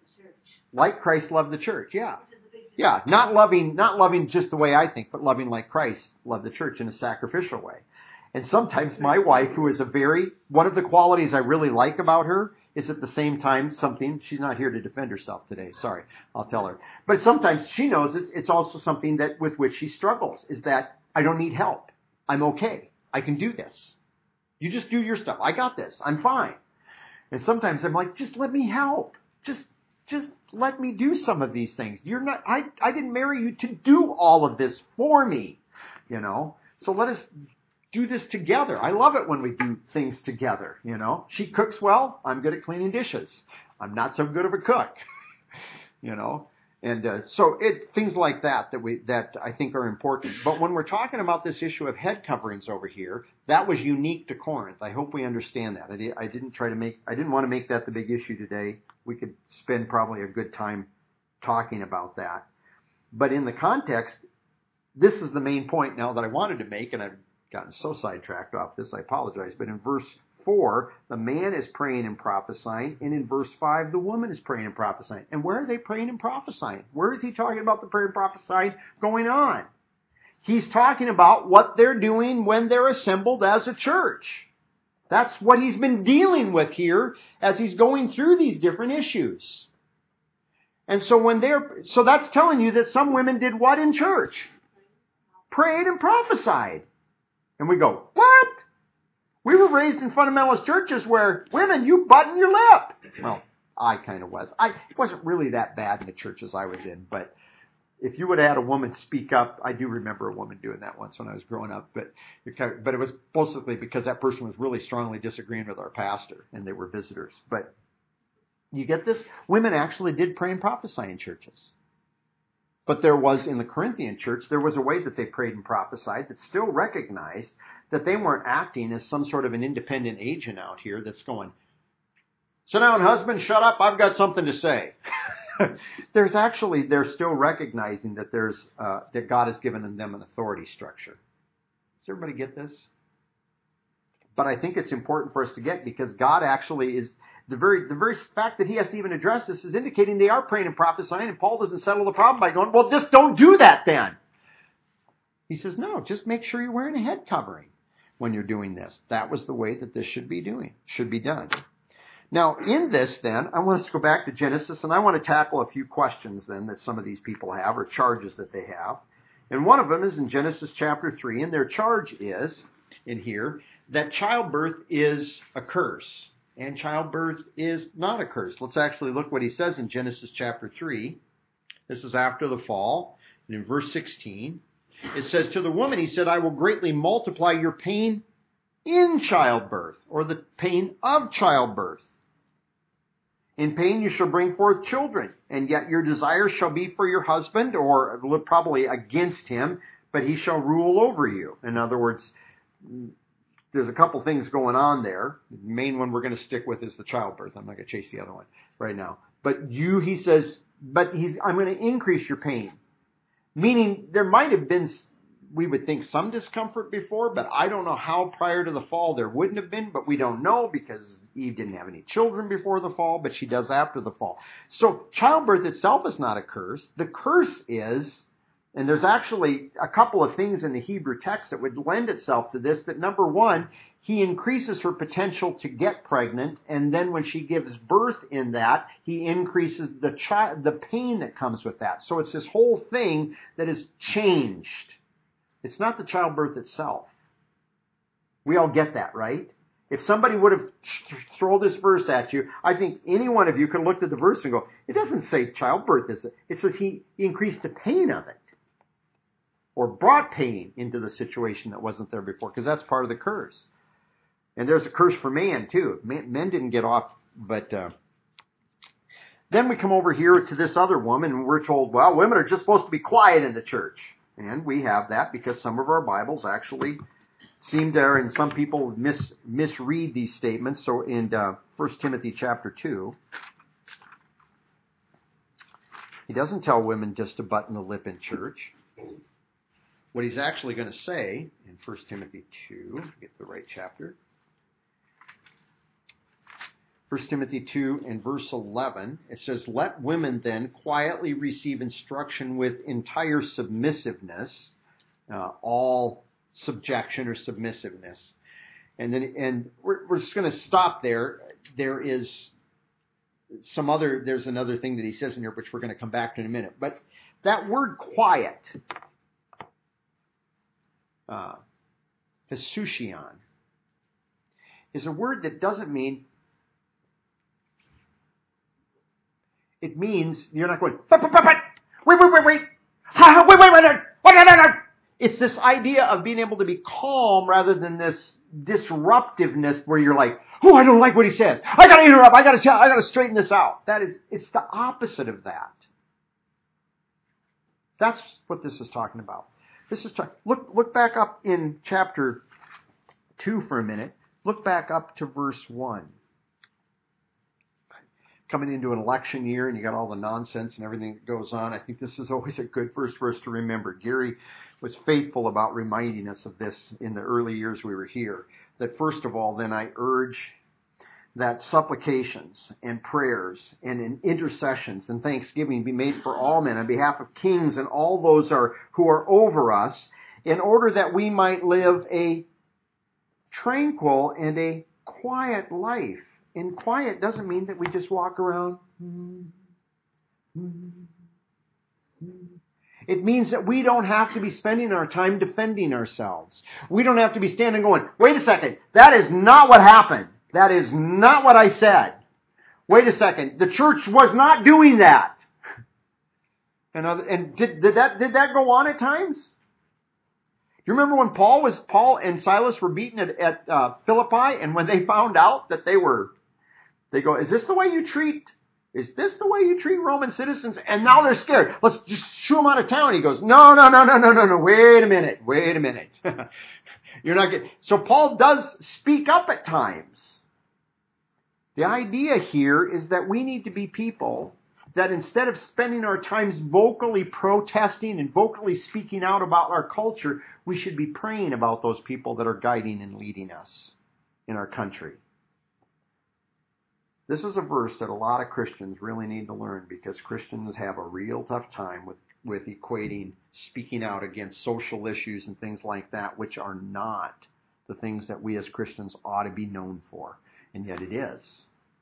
like Christ loved the church, yeah. Yeah, not loving, not loving just the way I think, but loving like Christ loved the church in a sacrificial way. And sometimes my wife, who is a very, one of the qualities I really like about her is at the same time something, she's not here to defend herself today, sorry, I'll tell her. But sometimes she knows it's, it's also something that with which she struggles, is that I don't need help. I'm okay. I can do this. You just do your stuff. I got this. I'm fine. And sometimes I'm like, just let me help. Just, just let me do some of these things. You're not, I, I didn't marry you to do all of this for me, you know? So let us do this together. I love it when we do things together, you know? She cooks well. I'm good at cleaning dishes. I'm not so good of a cook, you know? And uh, so it things like that that we that I think are important. But when we're talking about this issue of head coverings over here, that was unique to Corinth. I hope we understand that. I, did, I didn't try to make I didn't want to make that the big issue today. We could spend probably a good time talking about that. But in the context, this is the main point now that I wanted to make, and I've gotten so sidetracked off this, I apologize. But in verse four, the man is praying and prophesying, and in verse five, the woman is praying and prophesying. And where are they praying and prophesying? Where is he talking about the prayer and prophesying going on? He's talking about what they're doing when they're assembled as a church. That's what he's been dealing with here as he's going through these different issues. And so when they're, so that's telling you that some women did what in church? Prayed and prophesied. And we go, what? We were raised in fundamentalist churches where women, you button your lip. Well, I kind of was. I it wasn't really that bad in the churches I was in, but if you would have had a woman speak up, I do remember a woman doing that once when I was growing up, but it kind of, but it was mostly because that person was really strongly disagreeing with our pastor, and they were visitors. But you get this? Women actually did pray and prophesy in churches. But there was, in the Corinthian church, there was a way that they prayed and prophesied that still recognized that they weren't acting as some sort of an independent agent out here that's going, sit down, husband, shut up, I've got something to say. There's actually, they're still recognizing that there's, uh, that God has given them an authority structure. Does everybody get this? But I think it's important for us to get, because God actually is, the very, the very fact that he has to even address this is indicating they are praying and prophesying, and Paul doesn't settle the problem by going, well, just don't do that then. He says, no, just make sure you're wearing a head covering when you're doing this. That was the way that this should be doing, should be done. Now, in this then, I want us to go back to Genesis, and I want to tackle a few questions then that some of these people have, or charges that they have. And one of them is in Genesis chapter three, and their charge is, in here, that childbirth is a curse. And childbirth is not a curse. Let's actually look what he says in Genesis chapter three. This is after the fall. And in verse sixteen, it says, to the woman he said, I will greatly multiply your pain in childbirth, or the pain of childbirth. In pain you shall bring forth children, and yet your desire shall be for your husband, or probably against him, but he shall rule over you. In other words, there's a couple things going on there. The main one we're going to stick with is the childbirth. I'm not going to chase the other one right now. But you, he says, but he's, I'm going to increase your pain. Meaning there might have been, we would think, some discomfort before, but I don't know how prior to the fall there wouldn't have been, but we don't know because Eve didn't have any children before the fall, but she does after the fall. So childbirth itself is not a curse. The curse is, and there's actually a couple of things in the Hebrew text that would lend itself to this, that number one, he increases her potential to get pregnant, and then when she gives birth in that, he increases the chi- the pain that comes with that. So it's this whole thing that is changed. It's not the childbirth itself. We all get that, right? If somebody would have thrown this verse at you, I think any one of you could have looked at the verse and go, it doesn't say childbirth, is it? It says he, he increased the pain of it, or brought pain into the situation that wasn't there before, because that's part of the curse. And there's a curse for man, too. Men, men didn't get off, but uh, Then we come over here to this other woman, and we're told, well, women are just supposed to be quiet in the church. And we have that because some of our Bibles actually seem to, and some people mis, misread these statements. So in uh, First Timothy chapter two, he doesn't tell women just to button the lip in church. What he's actually going to say in First Timothy two, get the right chapter. First Timothy two and verse eleven, it says, "Let women then quietly receive instruction with entire submissiveness," uh, all subjection or submissiveness. And then, and we're, we're just going to stop there. There is some other, there's another thing that he says in here, which we're going to come back to in a minute. But that word quiet, uh, hesuchion, is a word that doesn't mean, it means you're not going, wait, wait, wait, wait, wait, wait, wait, wait, wait, wait. It's this idea of being able to be calm rather than this disruptiveness where you're like, oh, I don't like what he says. I got to interrupt. I got to tell. I got to straighten this out. That is, it's the opposite of that. That's what this is talking about. This is talk, look look back up in chapter two for a minute. Look back up to verse one. Coming into an election year and you got all the nonsense and everything that goes on, I think this is always a good verse for us to remember. Gary was faithful about reminding us of this in the early years we were here. That first of all, then I urge that supplications and prayers and in intercessions and thanksgiving be made for all men on behalf of kings and all those are who are over us, in order that we might live a tranquil and a quiet life. And quiet doesn't mean that we just walk around. It means that we don't have to be spending our time defending ourselves. We don't have to be standing going, wait a second, that is not what happened. That is not what I said. Wait a second, the church was not doing that. And, other, and did, did that did that go on at times? Do you remember when Paul was Paul and Silas were beaten at, at uh, Philippi, and when they found out that they were, they go, is this the way you treat? Is this the way you treat Roman citizens? And now they're scared. Let's just shoo them out of town. He goes, no, no, no, no, no, no, no. Wait a minute. Wait a minute. You're not getting. So Paul does speak up at times. The idea here is that we need to be people that instead of spending our times vocally protesting and vocally speaking out about our culture, we should be praying about those people that are guiding and leading us in our country. This is a verse that a lot of Christians really need to learn, because Christians have a real tough time with, with equating speaking out against social issues and things like that, which are not the things that we as Christians ought to be known for. And yet it is.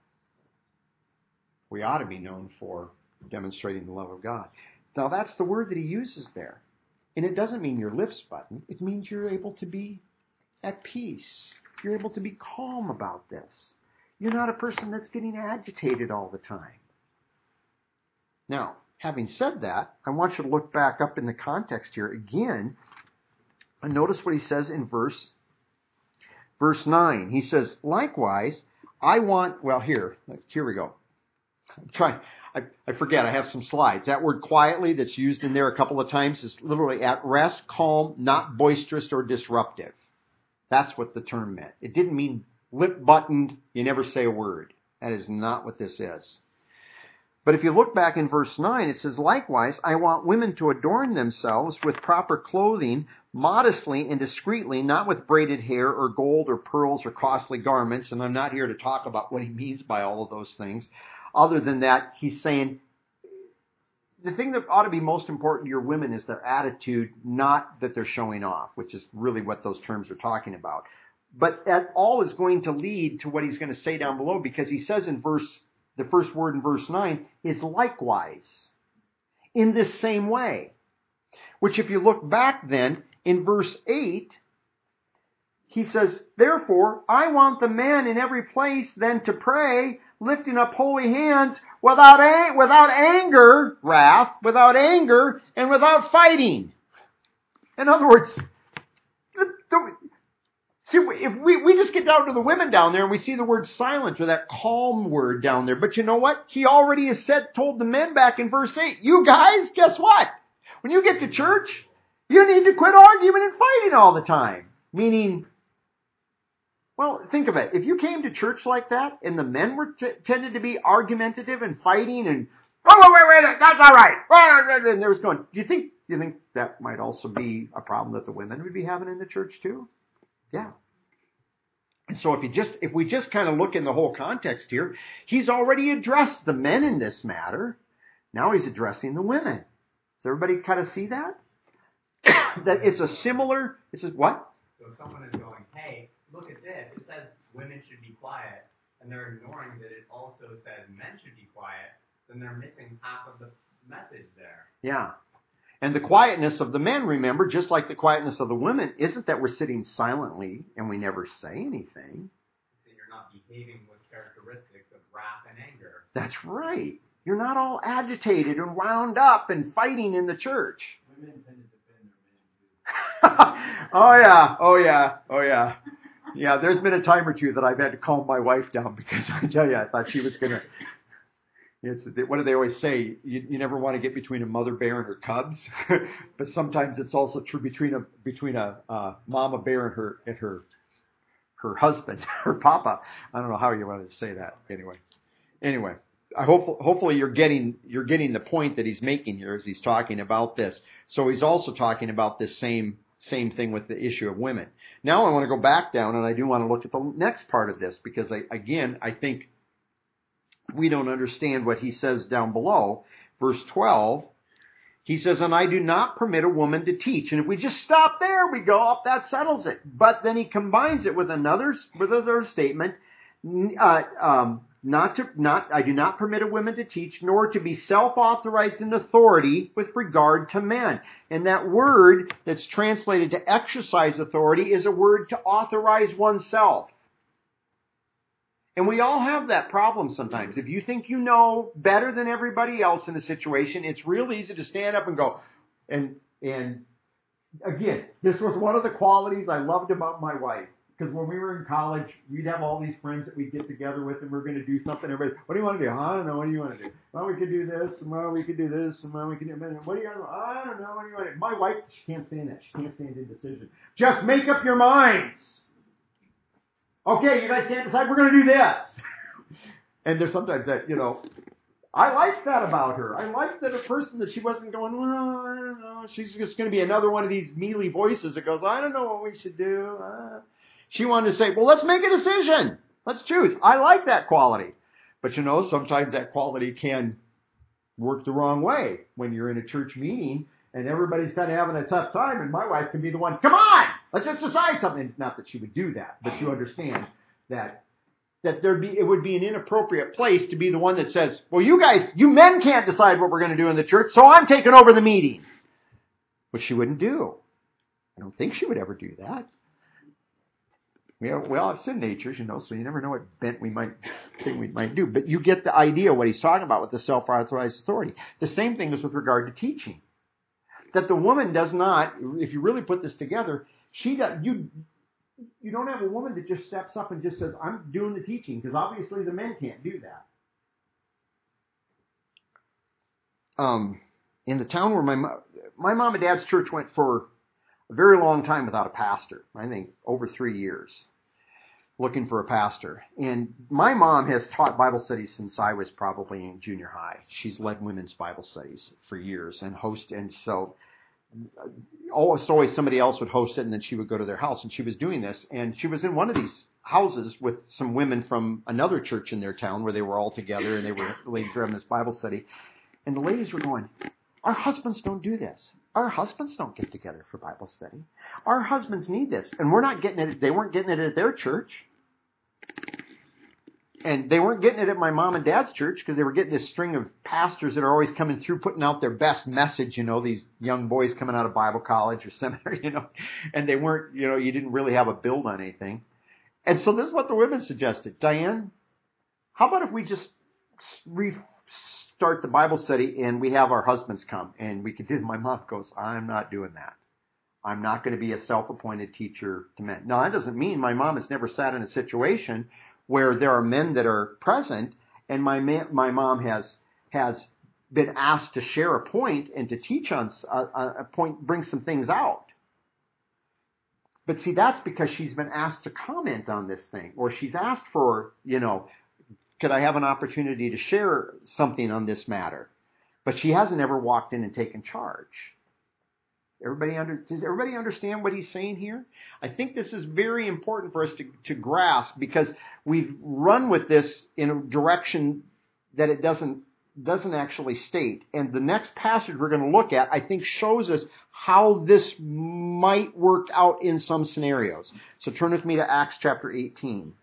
We ought to be known for demonstrating the love of God. Now that's the word that he uses there. And it doesn't mean your lips button. It means you're able to be at peace. You're able to be calm about this. You're not a person that's getting agitated all the time. Now, having said that, I want you to look back up in the context here again and notice what he says in verse verse nine. He says, likewise, I want, well, here, here we go. I'm trying, I, I forget, I have some slides. That word quietly that's used in there a couple of times is literally at rest, calm, not boisterous or disruptive. That's what the term meant. It didn't mean lip buttoned, you never say a word. That is not what this is. But if you look back in verse nine, it says, likewise, I want women to adorn themselves with proper clothing, modestly and discreetly, not with braided hair or gold or pearls or costly garments. And I'm not here to talk about what he means by all of those things. Other than that, he's saying, the thing that ought to be most important to your women is their attitude, not that they're showing off, which is really what those terms are talking about. But that all is going to lead to what he's going to say down below, because he says in verse, the first word in verse nine is likewise, in this same way. Which if you look back then, in verse eight, he says, therefore, I want the men in every place then to pray, lifting up holy hands, without a- without anger, wrath, without anger, and without fighting. In other words, the, the, See, if we, we just get down to the women down there and we see the word silent or that calm word down there. But you know what? He already has said, told the men back in verse eight, you guys, guess what? When you get to church, you need to quit arguing and fighting all the time. Meaning, well, think of it. If you came to church like that and the men were t- tended to be argumentative and fighting and, oh, wait, wait, wait, that's all right. And there was going, do you think, do you think that might also be a problem that the women would be having in the church too? Yeah. And so if you just, if we just kind of look in the whole context here, he's already addressed the men in this matter. Now he's addressing the women. Does everybody kind of see that? That it's a similar, it's a, what? So if someone is going, hey, look at this, it says women should be quiet, and they're ignoring that it also says men should be quiet, then they're missing half of the message there. Yeah. And the quietness of the men, remember, just like the quietness of the women, isn't that we're sitting silently and we never say anything. So you're not behaving with characteristics of wrath and anger. That's right. You're not all agitated and wound up and fighting in the church. Women tend to defend their men too. Oh yeah, oh yeah, oh yeah. Yeah, there's been a time or two that I've had to calm my wife down because I tell you, I thought she was going to... It's, what do they always say? You, you never want to get between a mother bear and her cubs, but sometimes it's also true between a between a uh, mama bear and her and her her husband, her papa. I don't know how you wanted to say that. Anyway, anyway, I hope hopefully you're getting you're getting the point that he's making here as he's talking about this. So he's also talking about this same same thing with the issue of women. Now I want to go back down and I do want to look at the next part of this because I, again I think we don't understand what he says down below. Verse twelve, he says, and I do not permit a woman to teach. And if we just stop there, we go, oh, that settles it. But then he combines it with another, with another statement, uh, um, not to, not, I do not permit a woman to teach, nor to be self-authorized in authority with regard to men. And that word that's translated to exercise authority is a word to authorize oneself. And we all have that problem sometimes. If you think you know better than everybody else in a situation, it's real easy to stand up and go, and and again, this was one of the qualities I loved about my wife. Because when we were in college, we'd have all these friends that we'd get together with and we we're going to do something. Everybody, what do you want to do? I don't know. What do you want to do? Well, we could do this, and well, we could do this, and well, we could do that. What do you want to do? I don't know. What do you want to do? My wife, she can't stand that. She can't stand indecision. Just make up your minds. Okay, you guys can't decide, we're going to do this. And there's sometimes that, you know, I like that about her. I like that a person that she wasn't going, well, I don't know. She's just going to be another one of these mealy voices that goes, I don't know what we should do. Uh, she wanted to say, well, let's make a decision. Let's choose. I like that quality. But, you know, sometimes that quality can work the wrong way when you're in a church meeting and everybody's kind of having a tough time, and my wife can be the one, come on, let's just decide something. Not that she would do that, but you understand that that there'd be it would be an inappropriate place to be the one that says, well, you guys, you men can't decide what we're going to do in the church, so I'm taking over the meeting. Which she wouldn't do. I don't think she would ever do that. We, have, we all have sin natures, you know, so you never know what bent we might think we might do. But you get the idea of what he's talking about with the self-authorized authority. The same thing is with regard to teaching. That the woman does not, if you really put this together, she does, you you don't have a woman that just steps up and just says, I'm doing the teaching, because obviously the men can't do that. Um, in the town where my my mom and dad's church went for a very long time without a pastor, I think over three years, looking for a pastor. And my mom has taught Bible studies since I was probably in junior high. She's led women's Bible studies for years and host, and so almost always somebody else would host it, and then she would go to their house. And she was doing this, and she was in one of these houses with some women from another church in their town where they were all together, and they were the ladies were having this Bible study, and the ladies were going, "Our husbands don't do this. Our husbands don't get together for Bible study. Our husbands need this, and we're not getting it." They weren't getting it at their church. And they weren't getting it at my mom and dad's church because they were getting this string of pastors that are always coming through putting out their best message, you know, these young boys coming out of Bible college or seminary, you know, and they weren't, you know, you didn't really have a build on anything. And so this is what the women suggested. Diane, how about if we just restart the Bible study and we have our husbands come and we could do, my mom goes, I'm not doing that. I'm not going to be a self-appointed teacher to men. Now, that doesn't mean my mom has never sat in a situation where there are men that are present and my ma- my mom has has been asked to share a point and to teach on a, a point, bring some things out. But see, that's because she's been asked to comment on this thing, or she's asked for, you know, could I have an opportunity to share something on this matter? But she hasn't ever walked in and taken charge. Everybody under, does everybody understand what he's saying here? I think this is very important for us to, to grasp, because we've run with this in a direction that it doesn't doesn't actually state. And the next passage we're going to look at, I think, shows us how this might work out in some scenarios. So turn with me to Acts chapter eighteen.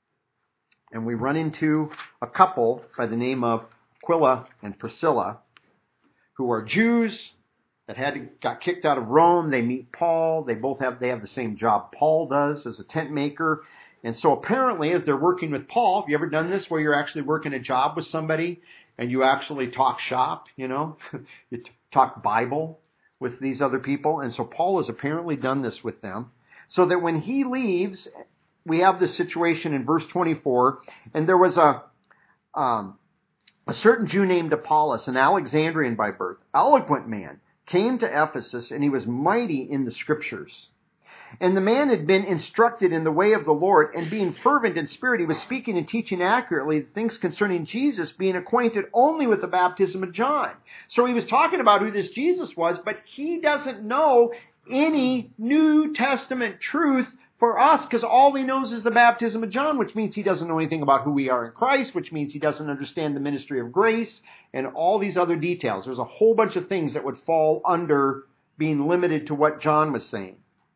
And we run into a couple by the name of Aquila and Priscilla, who are Jews that had to, got kicked out of Rome. They meet Paul. They both have they have the same job Paul does as a tent maker. And so apparently, as they're working with Paul, have you ever done this where you're actually working a job with somebody and you actually talk shop, you know, you talk Bible with these other people? And so Paul has apparently done this with them. So that when he leaves, we have this situation in verse twenty-four, and there was a um, a certain Jew named Apollos, an Alexandrian by birth, eloquent man, came to Ephesus, and he was mighty in the Scriptures. And the man had been instructed in the way of the Lord, and being fervent in spirit, he was speaking and teaching accurately things concerning Jesus, being acquainted only with the baptism of John. So he was talking about who this Jesus was, but he doesn't know any New Testament truth for us, because all he knows is the baptism of John, which means he doesn't know anything about who we are in Christ, which means he doesn't understand the ministry of grace, and all these other details. There's a whole bunch of things that would fall under being limited to what John was saying.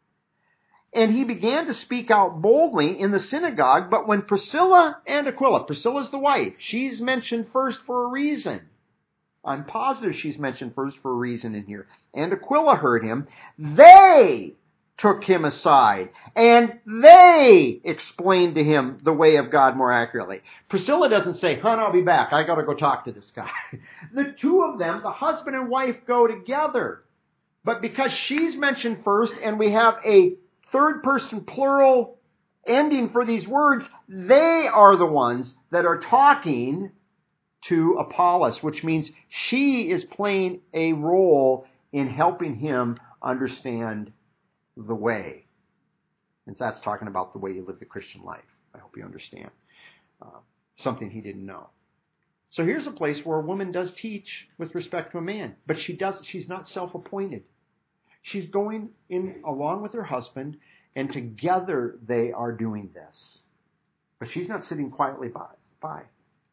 And he began to speak out boldly in the synagogue, but when Priscilla and Aquila, Priscilla's the wife, she's mentioned first for a reason. I'm positive she's mentioned first for a reason in here. And Aquila heard him. They took him aside, and they explained to him the way of God more accurately. Priscilla doesn't say, hon, I'll be back. I got to go talk to this guy. The two of them, the husband and wife, go together. But because she's mentioned first, and we have a third person plural ending for these words, they are the ones that are talking to Apollos, which means she is playing a role in helping him understand the way. And that's talking about the way you live the Christian life. I hope you understand. Uh, something he didn't know. So here's a place where a woman does teach with respect to a man, but she does. She's not self-appointed. She's going in along with her husband, and together they are doing this. But she's not sitting quietly by. by.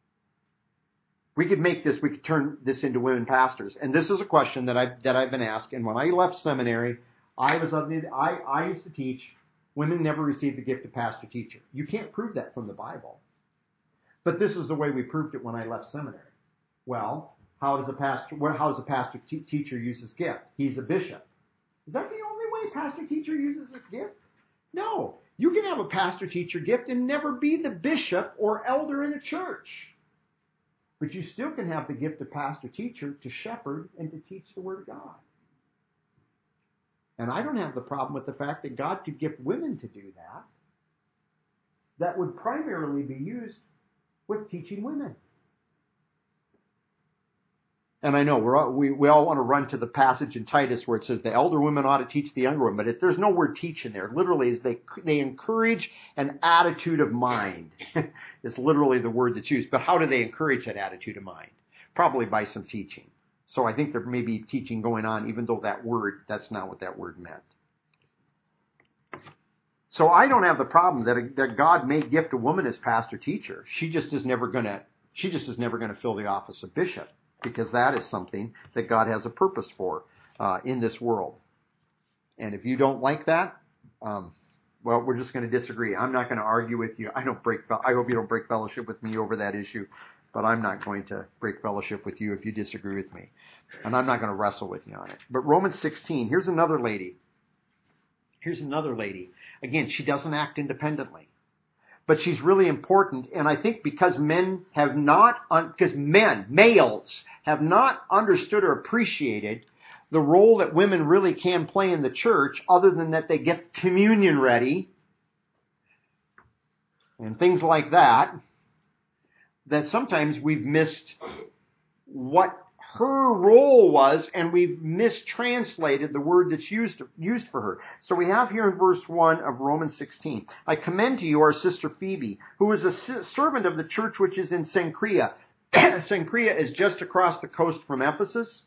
We could make this, we could turn this into women pastors. And this is a question that I've, that I've been asked. And when I left seminary, I was of the, I, I used to teach women never received the gift of pastor teacher. You can't prove that from the Bible. But this is the way we proved it when I left seminary. Well, how does a pastor, how does a pastor t- teacher use his gift? He's a bishop. Is that the only way a pastor-teacher uses his gift? No. You can have a pastor-teacher gift and never be the bishop or elder in a church. But you still can have the gift of pastor-teacher to shepherd and to teach the Word of God. And I don't have the problem with the fact that God could gift women to do that. That would primarily be used with teaching women. And I know we're all, we, we all want to run to the passage in Titus where it says the elder women ought to teach the younger women, but if there's no word teach in there. Literally, is they they encourage an attitude of mind. It's literally the word that's used. But how do they encourage that attitude of mind? Probably by some teaching. So I think there may be teaching going on, even though that word, that's not what that word meant. So I don't have the problem that, a, that God may gift a woman as pastor teacher. She just is never going to. She just is never going to fill the office of bishop, because that is something that God has a purpose for uh, in this world. And if you don't like that, um, well, we're just going to disagree. I'm not going to argue with you. I don't break. I hope you don't break fellowship with me over that issue, but I'm not going to break fellowship with you if you disagree with me, and I'm not going to wrestle with you on it. But Romans sixteen. Here's another lady. Here's another lady. Again, she doesn't act independently. But she's really important, and I think because men have not, because men, males, have not understood or appreciated the role that women really can play in the church, other than that they get communion ready and things like that, that sometimes we've missed what her role was, and we've mistranslated the word that's used, used for her. So we have here in verse one of Romans sixteen, I commend to you our sister Phoebe, who is a servant of the church which is in Cenchrea. Cenchrea is just across the coast from Ephesus.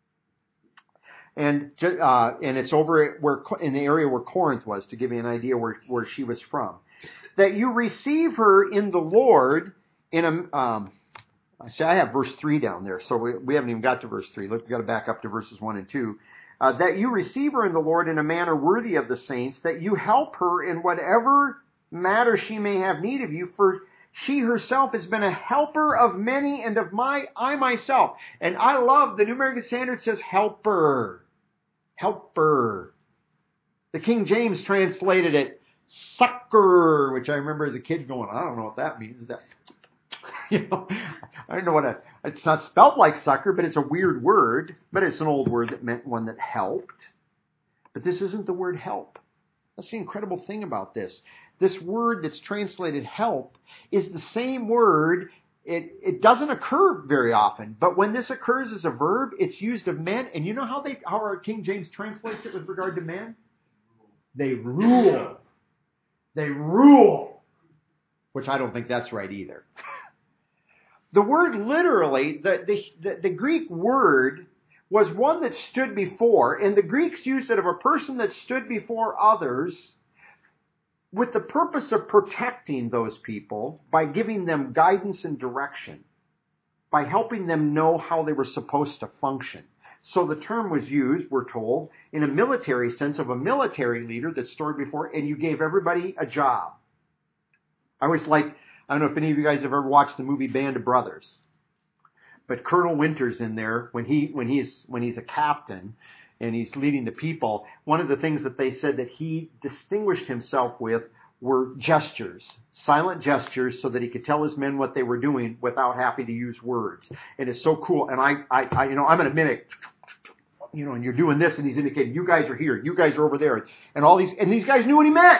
And uh, and it's over where in the area where Corinth was, to give you an idea where, where she was from. That you receive her in the Lord in a... Um, I see, I have verse three down there, so we, we haven't even got to verse three. Look, we've got to back up to verses one and two. Uh, that you receive her in the Lord in a manner worthy of the saints, that you help her in whatever matter she may have need of you, for she herself has been a helper of many and of my I myself. And I love the New American Standard says helper. Helper. The King James translated it sucker, which I remember as a kid going, I don't know what that means. Is that... You know, I don't know what a, it's not spelled like sucker, but it's a weird word, but it's an old word that meant one that helped. But this isn't the word help. That's the incredible thing about this. This word that's translated help is the same word. It, it doesn't occur very often, but when this occurs as a verb, it's used of men. And you know how they, how our King James translates it with regard to men? They rule. They rule. Which I don't think that's right either. The word literally, the, the, the, the Greek word was one that stood before, and the Greeks used it of a person that stood before others with the purpose of protecting those people by giving them guidance and direction, by helping them know how they were supposed to function. So the term was used, we're told, in a military sense of a military leader that stood before, and you gave everybody a job. I was like, I don't know if any of you guys have ever watched the movie Band of Brothers, but Colonel Winters in there, when he when he's when he's a captain and he's leading the people, one of the things that they said that he distinguished himself with were gestures, silent gestures, so that he could tell his men what they were doing without having to use words. And it's so cool. And I, I, I you know, I'm going to mimic, you know, and you're doing this, and he's indicating, you guys are here, you guys are over there, and all these, and these guys knew what he meant.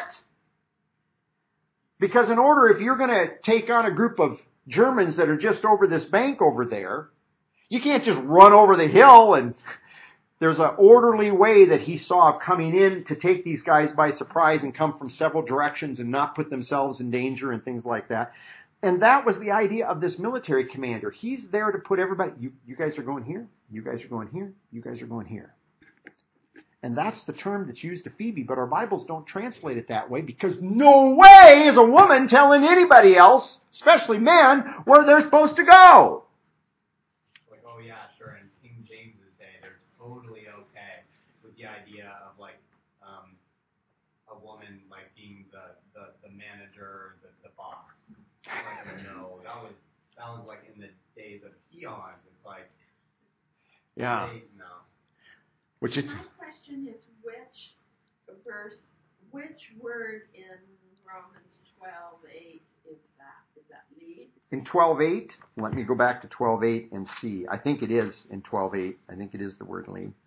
Because in order, if you're going to take on a group of Germans that are just over this bank over there, you can't just run over the hill. And there's an orderly way that he saw of coming in to take these guys by surprise and come from several directions and not put themselves in danger and things like that. And that was the idea of this military commander. He's there to put everybody, you, you guys are going here, you guys are going here, you guys are going here. And that's the term that's used to Phoebe, but our Bibles don't translate it that way, because no way is a woman telling anybody else, especially men, where they're supposed to go. Like, oh yeah, sure, in King James's day, they're totally okay with the idea of like um, a woman like being the, the, the manager, the, the boss. Like, no, that was that was like in the days of peons. It's like, yeah, they, no. Which is, my question is, which verse, which word in Romans twelve eight is that? Is that lead? in twelve eight, let me go back to twelve eight and see. I think it is in twelve eight. I think it is the word lead.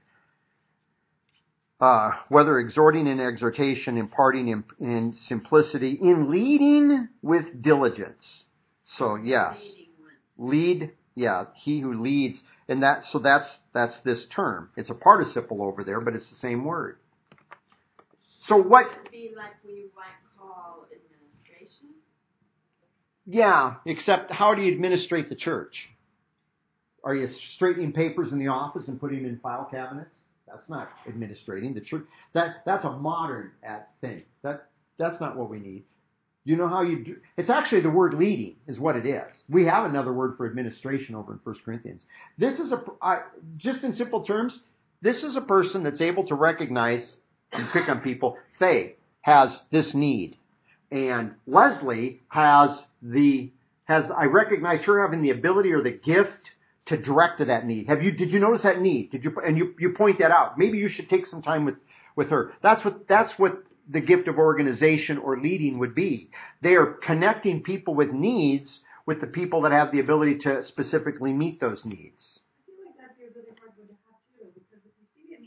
Uh, whether exhorting in exhortation, imparting in, in simplicity, in leading with diligence. So yes, lead, yeah, he who leads. And that, so that's, that's this term. It's a participle over there, but it's the same word. So what? Would it be like we might call administration? Yeah, except how do you administrate the church? Are you straightening papers in the office and putting them in file cabinets? That's not administrating the church. That, that's a modern thing. That, that's not what we need. You know how you do? It's actually the word leading is what it is. We have another word for administration over in First Corinthians. This is a, I, just in simple terms, this is a person that's able to recognize and pick on people. Faye has this need, and Leslie has the has. I recognize her having the ability or the gift to direct to that need. Have you? Did you notice that need? Did you? And you you point that out. Maybe you should take some time with with her. That's what that's what. The gift of organization or leading would be. They are connecting people with needs with the people that have the ability to specifically meet those needs. I feel like that'd be a really hard one to have too, because if you see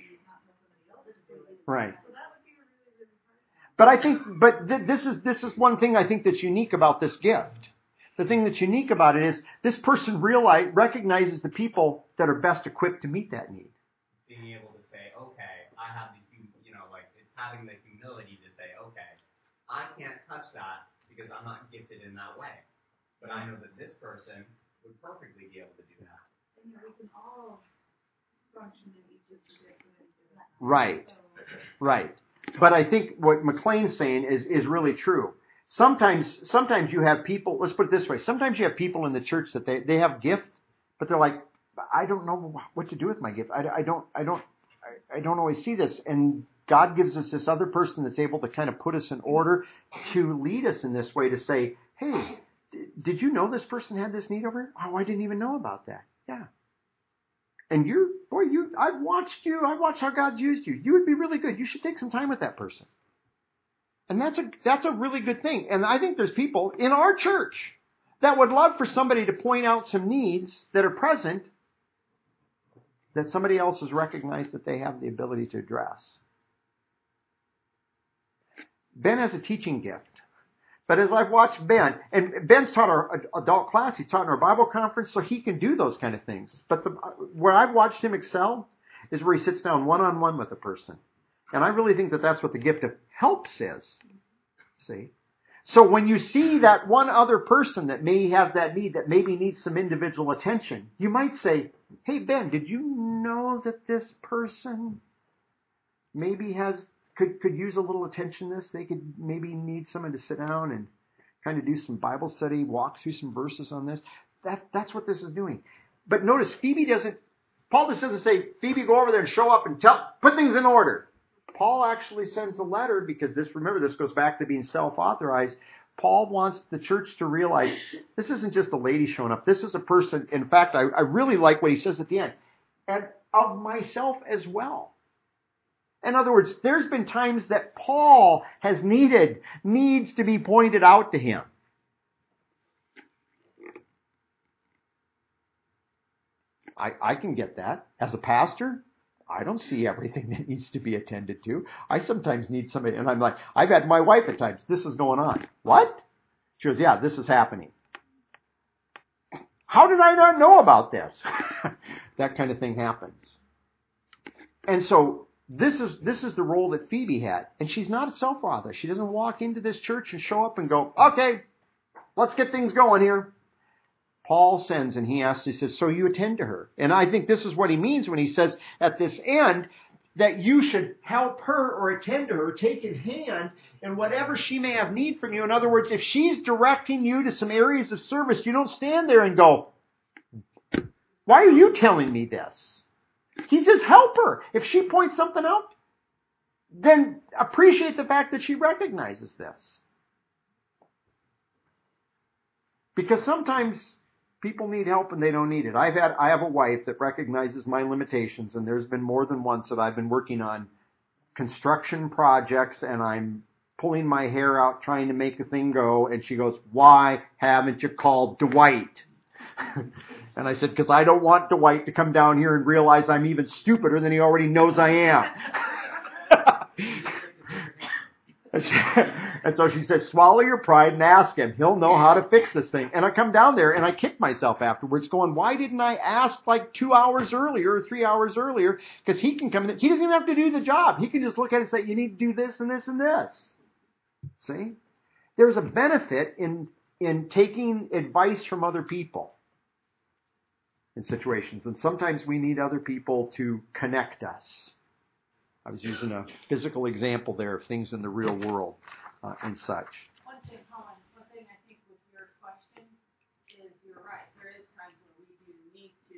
Right. But I think, but th- this is this is one thing I think that's unique about this gift. The thing that's unique about it is this person realize, recognizes the people that are best equipped to meet that need. Being able to say, okay, I have the, you know, like it's having the humility to say, okay, I can't touch that because I'm not gifted in that way. But I know that this person would perfectly be able to do that. And you know, we can all function in each of the different. Right. Right. But I think what McLean's saying is, is really true. Sometimes, sometimes you have people, let's put it this way, sometimes you have people in the church that they, they have gift, but they're like, I don't know what to do with my gift. I, I don't, I don't, I, I don't always see this. And God gives us this other person that's able to kind of put us in order to lead us in this way to say, hey, d- did you know this person had this need over here? Oh, I didn't even know about that. Yeah. And you, boy, you, I've watched you. I've watched how God's used you. You would be really good. You should take some time with that person. And that's a, that's a really good thing. And I think there's people in our church that would love for somebody to point out some needs that are present that somebody else has recognized that they have the ability to address. Ben has a teaching gift. But as I've watched Ben, and Ben's taught our adult class, he's taught in our Bible conference, so he can do those kind of things. But the, where I've watched him excel is where he sits down one-on-one with a person. And I really think that that's what the gift of helps is. See? So when you see that one other person that may have that need, that maybe needs some individual attention, you might say, hey, Ben, did you know that this person maybe has could could use a little attention in this? They could maybe need someone to sit down and kind of do some Bible study, walk through some verses on this. That That's what this is doing. But notice, Phoebe doesn't, Paul just doesn't say, Phoebe, go over there and show up and tell, put things in order. Paul actually sends a letter because this, remember, this goes back to being self-authorized. Paul wants the church to realize this isn't just a lady showing up. This is a person. In fact, I, I really like what he says at the end. And of myself as well. In other words, there's been times that Paul has needed, needs to be pointed out to him. I, I can get that. As a pastor, I don't see everything that needs to be attended to. I sometimes need somebody, and I'm like, I've had my wife at times, this is going on. What? She goes, yeah, this is happening. How did I not know about this? That kind of thing happens. And so, This is this is the role that Phoebe had. And she's not a self-author. She doesn't walk into this church and show up and go, okay, let's get things going here. Paul sends and he asks, he says, so you attend to her. And I think this is what he means when he says at this end that you should help her or attend to her, take in hand in whatever she may have need from you. In other words, if she's directing you to some areas of service, you don't stand there and go, why are you telling me this? He says, help her. If she points something out, then appreciate the fact that she recognizes this. Because sometimes people need help and they don't need it. I've had, I have a wife that recognizes my limitations, and there's been more than once that I've been working on construction projects and I'm pulling my hair out trying to make the thing go, and she goes, why haven't you called Dwight? And I said, because I don't want Dwight to come down here and realize I'm even stupider than he already knows I am. and, she, and so she said, swallow your pride and ask him. He'll know how to fix this thing. And I come down there and I kick myself afterwards going, why didn't I ask like two hours earlier or three hours earlier? Because he can come in. He doesn't even have to do the job. He can just look at it and say, you need to do this and this and this. See? There's a benefit in, in taking advice from other people in situations. And sometimes we need other people to connect us. I was using a physical example there of things in the real world uh, and such. One thing, Colin, one thing I think with your question is you're right. There is times when we do need to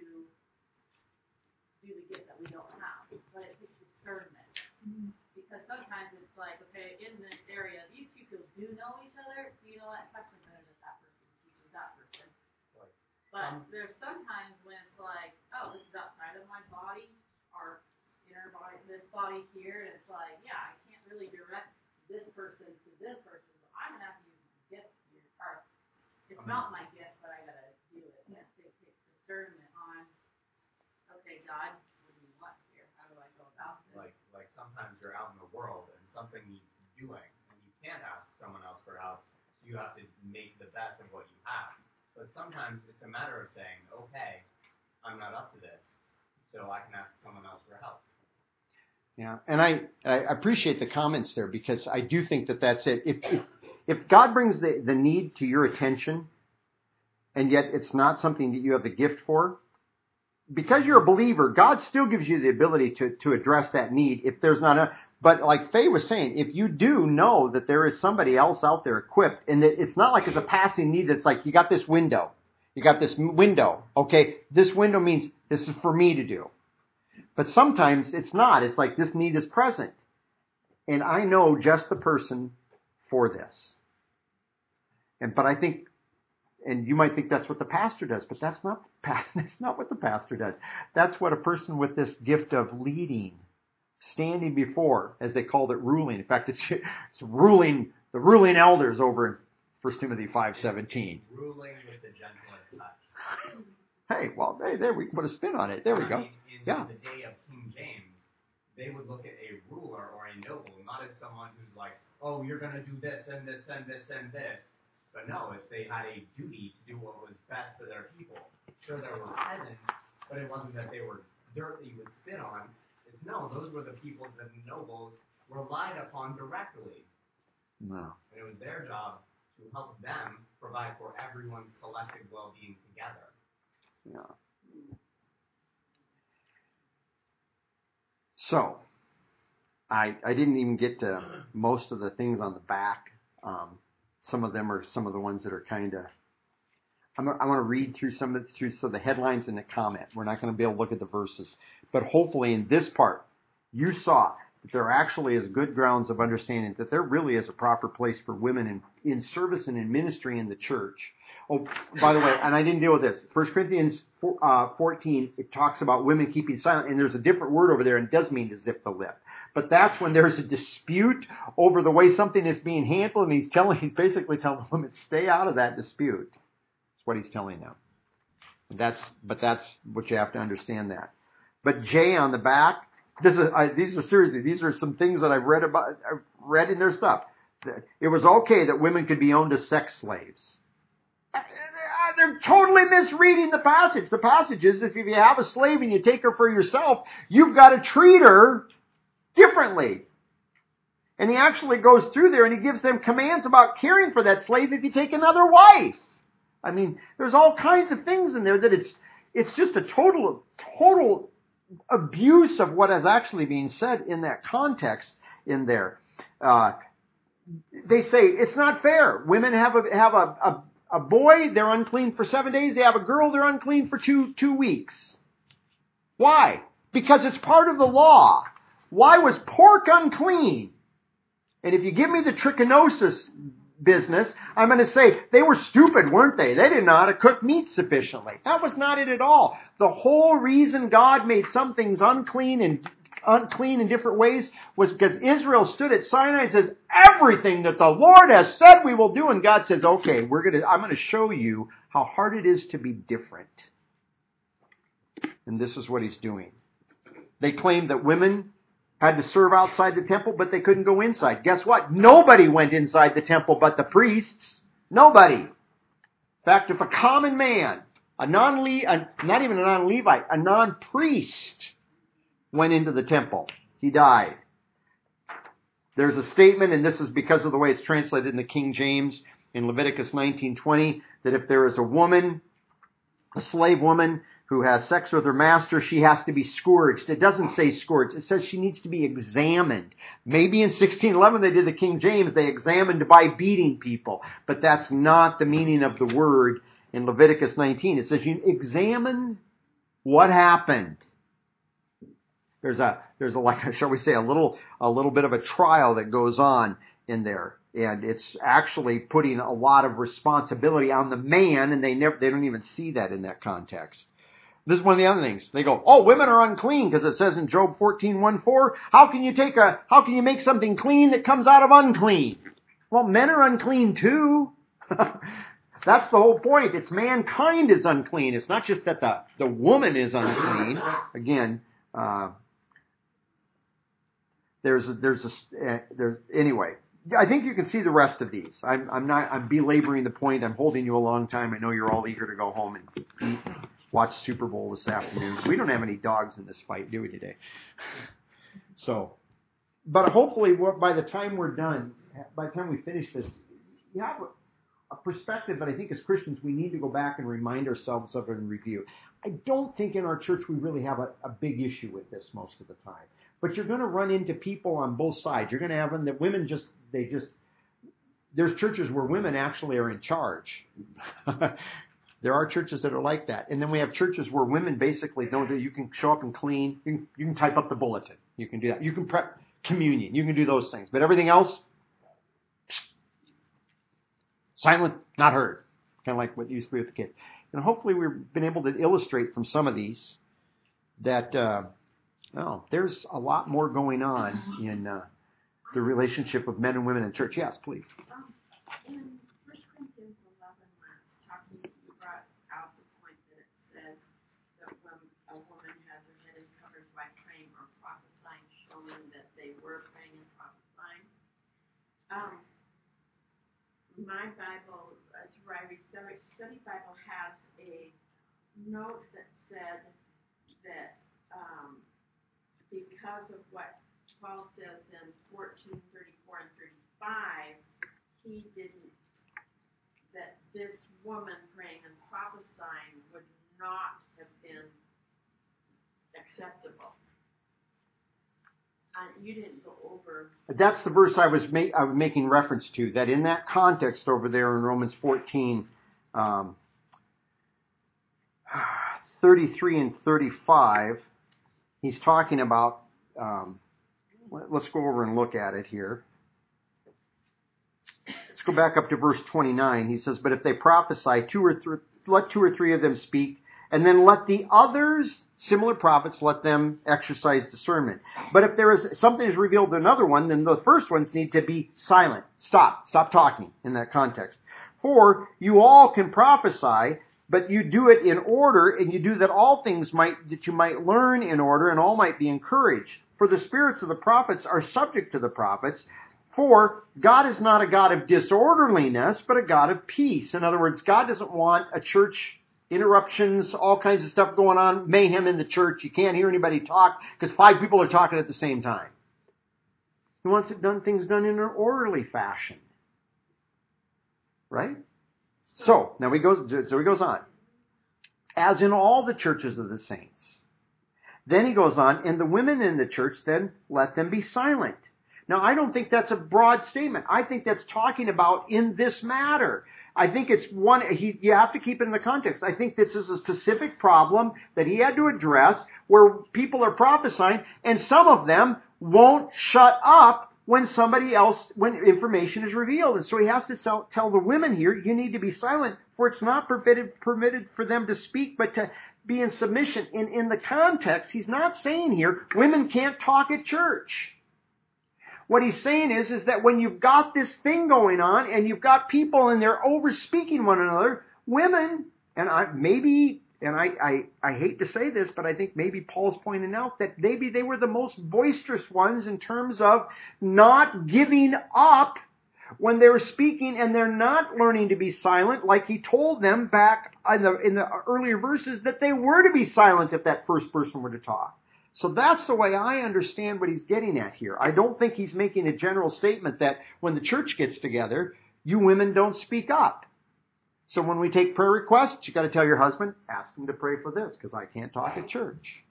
do the gift that we don't have. But it takes discernment. Mm-hmm. Because sometimes it's like, okay, in this area, these people do know each other. You know what? In fact, I'm better than that person teaches that person. But um, there's sometimes when it's like, oh, this is outside of my body, or inner body, this body here, and it's like, yeah, I can't really direct this person to this person, so I'm going to have to use my gift here. Or it's not my gift, but I got to do it. And it takes discernment on, okay, God, what do you want here? How do I go about sometimes you're out in the world and something needs doing, and you can't ask someone else for help, so you have to make the best of what you have. But sometimes it's a matter of saying, okay, I'm not up to this, so I can ask someone else for help. Yeah, and I, I appreciate the comments there, because I do think that that's it. If if, if God brings the, the need to your attention, and yet it's not something that you have the gift for, because you're a believer, God still gives you the ability to, to address that need if there's not a... But like Faye was saying, if you do know that there is somebody else out there equipped, and it, it's not like it's a passing need that's like, you got this window. You got this window. Okay, this window means this is for me to do. But sometimes it's not. It's like this need is present. And I know just the person for this. And but I think, and you might think that's what the pastor does, but that's not, that's not what the pastor does. That's what a person with this gift of leading, standing before, as they called it, ruling. In fact, it's, it's ruling, the ruling elders over in First Timothy five seventeen. Ruling with the gentlest touch. Hey, well, hey, there we can put a spin on it. There we I go. mean, in Yeah. the day of King James, they would look at a ruler or a noble not as someone who's like, oh, you're going to do this and this and this and this. But no, if they had a duty to do what was best for their people. Sure, there were peasants, but it wasn't that they were dirt that you would spit on. It's no, those were the people that the nobles relied upon directly. No. And it was their job to help them provide for everyone's collective well-being together. Yeah. So, I I didn't even get to most of the things on the back. Um, some of them are some of the ones that are kind of. I'm I want to read through some of the, through some of the headlines and the comment. We're not going to be able to look at the verses, but hopefully in this part, you saw that there actually is good grounds of understanding that there really is a proper place for women in in service and in ministry in the church. Oh, by the way, and I didn't deal with this. First Corinthians fourteen, it talks about women keeping silent, and there's a different word over there, and it does mean to zip the lip. But that's when there's a dispute over the way something is being handled, and he's telling, he's basically telling the women, stay out of that dispute. That's what he's telling them. That's, but that's what you have to understand that. But Jay on the back, this is, I, these are seriously, these are some things that I've read about, I've read in their stuff. It was okay that women could be owned as sex slaves. They're totally misreading the passage. The passage is if you have a slave and you take her for yourself, you've got to treat her differently. And he actually goes through there and he gives them commands about caring for that slave if you take another wife. I mean, there's all kinds of things in there that it's it's just a total total abuse of what is actually being said in that context in there. Uh, they say it's not fair. Women have a have a, a A boy, they're unclean for seven days. They have a girl, they're unclean for two two weeks. Why? Because it's part of the law. Why was pork unclean? And if you give me the trichinosis business, I'm going to say they were stupid, weren't they? They didn't know how to cook meat sufficiently. That was not it at all. The whole reason God made some things unclean and unclean in different ways was because Israel stood at Sinai and says, everything that the Lord has said we will do. And God says, okay, we're going to, I'm going to show you how hard it is to be different. And this is what he's doing. They claimed that women had to serve outside the temple, but they couldn't go inside. Guess what? Nobody went inside the temple but the priests. Nobody. In fact, if a common man, a non-Le, not even a non-Levite, a non-priest went into the temple, he died. There's a statement, and this is because of the way it's translated in the King James in Leviticus nineteen twenty, that if there is a woman, a slave woman, who has sex with her master, she has to be scourged. It doesn't say scourged. It says she needs to be examined. Maybe in sixteen eleven they did the King James. They examined by beating people. But that's not the meaning of the word in Leviticus nineteen. It says you examine what happened. There's a, there's a, like, shall we say, a little, a little bit of a trial that goes on in there. And it's actually putting a lot of responsibility on the man, and they never, they don't even see that in that context. This is one of the other things. They go, oh, women are unclean because it says in Job fourteen one four, how can you take a, how can you make something clean that comes out of unclean? Well, men are unclean too. That's the whole point. It's mankind is unclean. It's not just that the, the woman is unclean. Again, uh, there's a, there's a uh, there's anyway. I think you can see the rest of these. I'm, I'm not. I'm belaboring the point. I'm holding you a long time. I know you're all eager to go home and eat, watch Super Bowl this afternoon. We don't have any dogs in this fight, do we today? So, but hopefully, by the time we're done, by the time we finish this, you have a, a perspective. But I think as Christians, we need to go back and remind ourselves of it and review. I don't think in our church we really have a, a big issue with this most of the time. But you're going to run into people on both sides. You're going to have them that women just, they just, there's churches where women actually are in charge. There are churches that are like that. And then we have churches where women basically don't do, you can show up and clean, you can, you can type up the bulletin. You can do that. You can prep communion. You can do those things. But everything else, silent, not heard. Kind of like what used to be with the kids. And hopefully we've been able to illustrate from some of these that, uh, oh, there's a lot more going on in uh, the relationship of men and women in church. Yes, please. Um, in First Corinthians eleven, last talking, you brought out the point that it says that when a woman has her head covered by praying or prophesying, showing that they were praying and prophesying. Um, my Bible, uh, Ryrie Study, Study Bible, has a note that said that um, because of what Paul says in fourteen thirty-four and thirty-five, he didn't, that this woman praying and prophesying would not have been acceptable. Uh, you didn't go over. That's the verse I was, ma- I was making reference to, that in that context over there in Romans fourteen, um, thirty-three and thirty-five, he's talking about, um, let's go over and look at it here. Let's go back up to verse twenty-nine. He says, but if they prophesy, two or three, let two or three of them speak, and then let the others, similar prophets, let them exercise discernment. But if there is something is revealed to another one, then the first ones need to be silent. Stop. Stop talking in that context. For you all can prophesy, but you do it in order, and you do that all things might, that you might learn in order, and all might be encouraged. For the spirits of the prophets are subject to the prophets. For God is not a God of disorderliness, but a God of peace. In other words, God doesn't want a church interruptions, all kinds of stuff going on, mayhem in the church. You can't hear anybody talk because five people are talking at the same time. He wants it done, things done in an orderly fashion. Right? So, now he goes, so he goes on. As in all the churches of the saints. Then he goes on, and the women in the church, then let them be silent. Now, I don't think that's a broad statement. I think that's talking about in this matter. I think it's one, he, you have to keep it in the context. I think this is a specific problem that he had to address where people are prophesying, and some of them won't shut up when somebody else, when information is revealed. And so he has to tell, tell the women here, you need to be silent, for it's not permitted, permitted for them to speak, but to be in submission. In, in the context, he's not saying here, women can't talk at church. What he's saying is, is that when you've got this thing going on and you've got people and they're over speaking one another, women, and I maybe, and I, I, I hate to say this, but I think maybe Paul's pointing out that maybe they were the most boisterous ones in terms of not giving up when they were speaking, and they're not learning to be silent, like he told them back in the, in the earlier verses that they were to be silent if that first person were to talk. So that's the way I understand what he's getting at here. I don't think he's making a general statement that when the church gets together, you women don't speak up. So when we take prayer requests, you got to tell your husband, ask him to pray for this because I can't talk at church.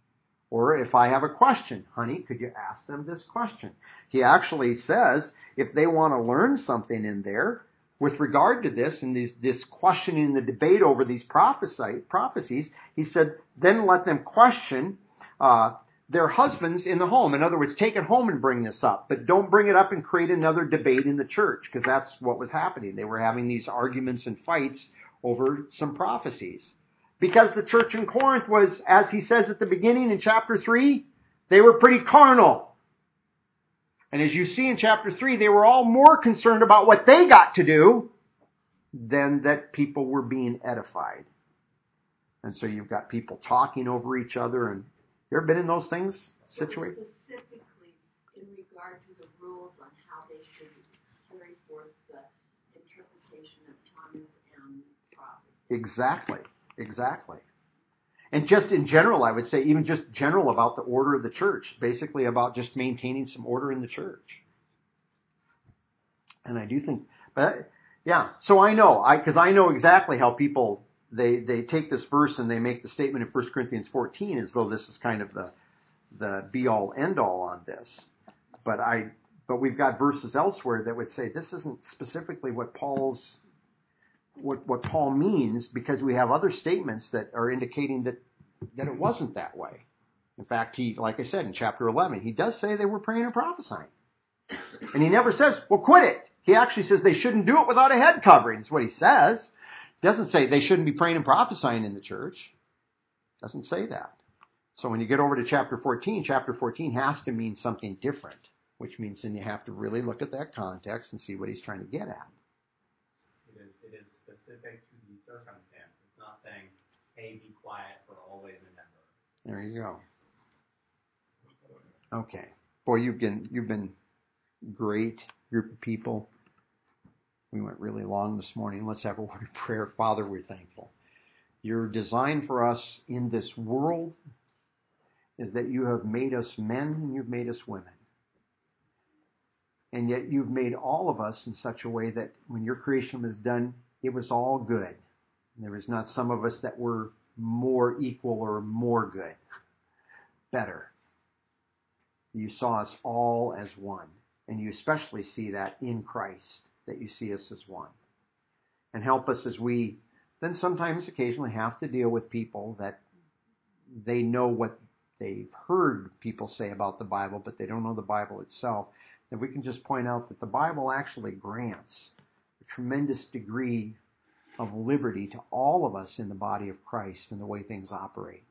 Or if I have a question, honey, could you ask them this question? He actually says if they want to learn something in there with regard to this and these, this questioning, the debate over these prophecy, prophecies, he said, then let them question Uh, their husbands in the home. In other words, take it home and bring this up. But don't bring it up and create another debate in the church, because that's what was happening. They were having these arguments and fights over some prophecies. Because the church in Corinth was, as he says at the beginning in chapter three, they were pretty carnal. And as you see in chapter three, they were all more concerned about what they got to do than that people were being edified. And so you've got people talking over each other. And you ever been in those things? Situation? Specifically, in Exactly. Exactly. And just in general, I would say, even just general about the order of the church, basically about just maintaining some order in the church. And I do think, but yeah, so I know, I because I know exactly how people, they, they take this verse and they make the statement in First Corinthians fourteen as though this is kind of the, the be-all, end-all on this. But I, but we've got verses elsewhere that would say this isn't specifically what Paul's, what, what Paul means, because we have other statements that are indicating that, that it wasn't that way. In fact, he, like I said, in chapter eleven, he does say they were praying and prophesying. And he never says, well, quit it. He actually says they shouldn't do it without a head covering. That's what he says. He doesn't say they shouldn't be praying and prophesying in the church. Doesn't say that. So when you get over to chapter fourteen, chapter fourteen has to mean something different, which means then you have to really look at that context and see what he's trying to get at. It is, it is specific to the circumstance. It's not saying, hey, be quiet for always and ever. There you go. Okay. Boy, you've been, you've been great group of people. We went really long this morning. Let's have a word of prayer. Father, we're thankful. Your design for us in this world is that you have made us men and you've made us women. And yet you've made all of us in such a way that when your creation was done, it was all good. There was not some of us that were more equal or more good. Better. You saw us all as one. And you especially see that in Christ, that you see us as one. And help us as we then sometimes occasionally have to deal with people that they know what they've heard people say about the Bible, but they don't know the Bible itself. That we can just point out that the Bible actually grants a tremendous degree of liberty to all of us in the body of Christ and the way things operate.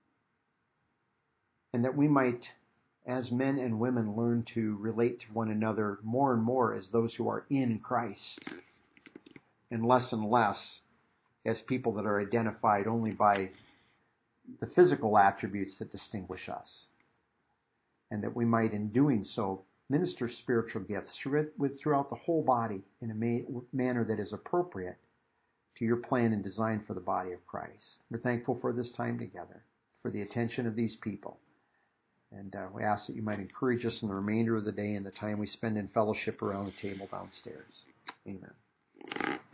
And that we might, as men and women, learn to relate to one another more and more as those who are in Christ, and less and less as people that are identified only by the physical attributes that distinguish us. And that we might, in doing so, minister spiritual gifts throughout the whole body in a manner that is appropriate to your plan and design for the body of Christ. We're thankful for this time together, for the attention of these people. And uh, we ask that you might encourage us in the remainder of the day and the time we spend in fellowship around the table downstairs. Amen.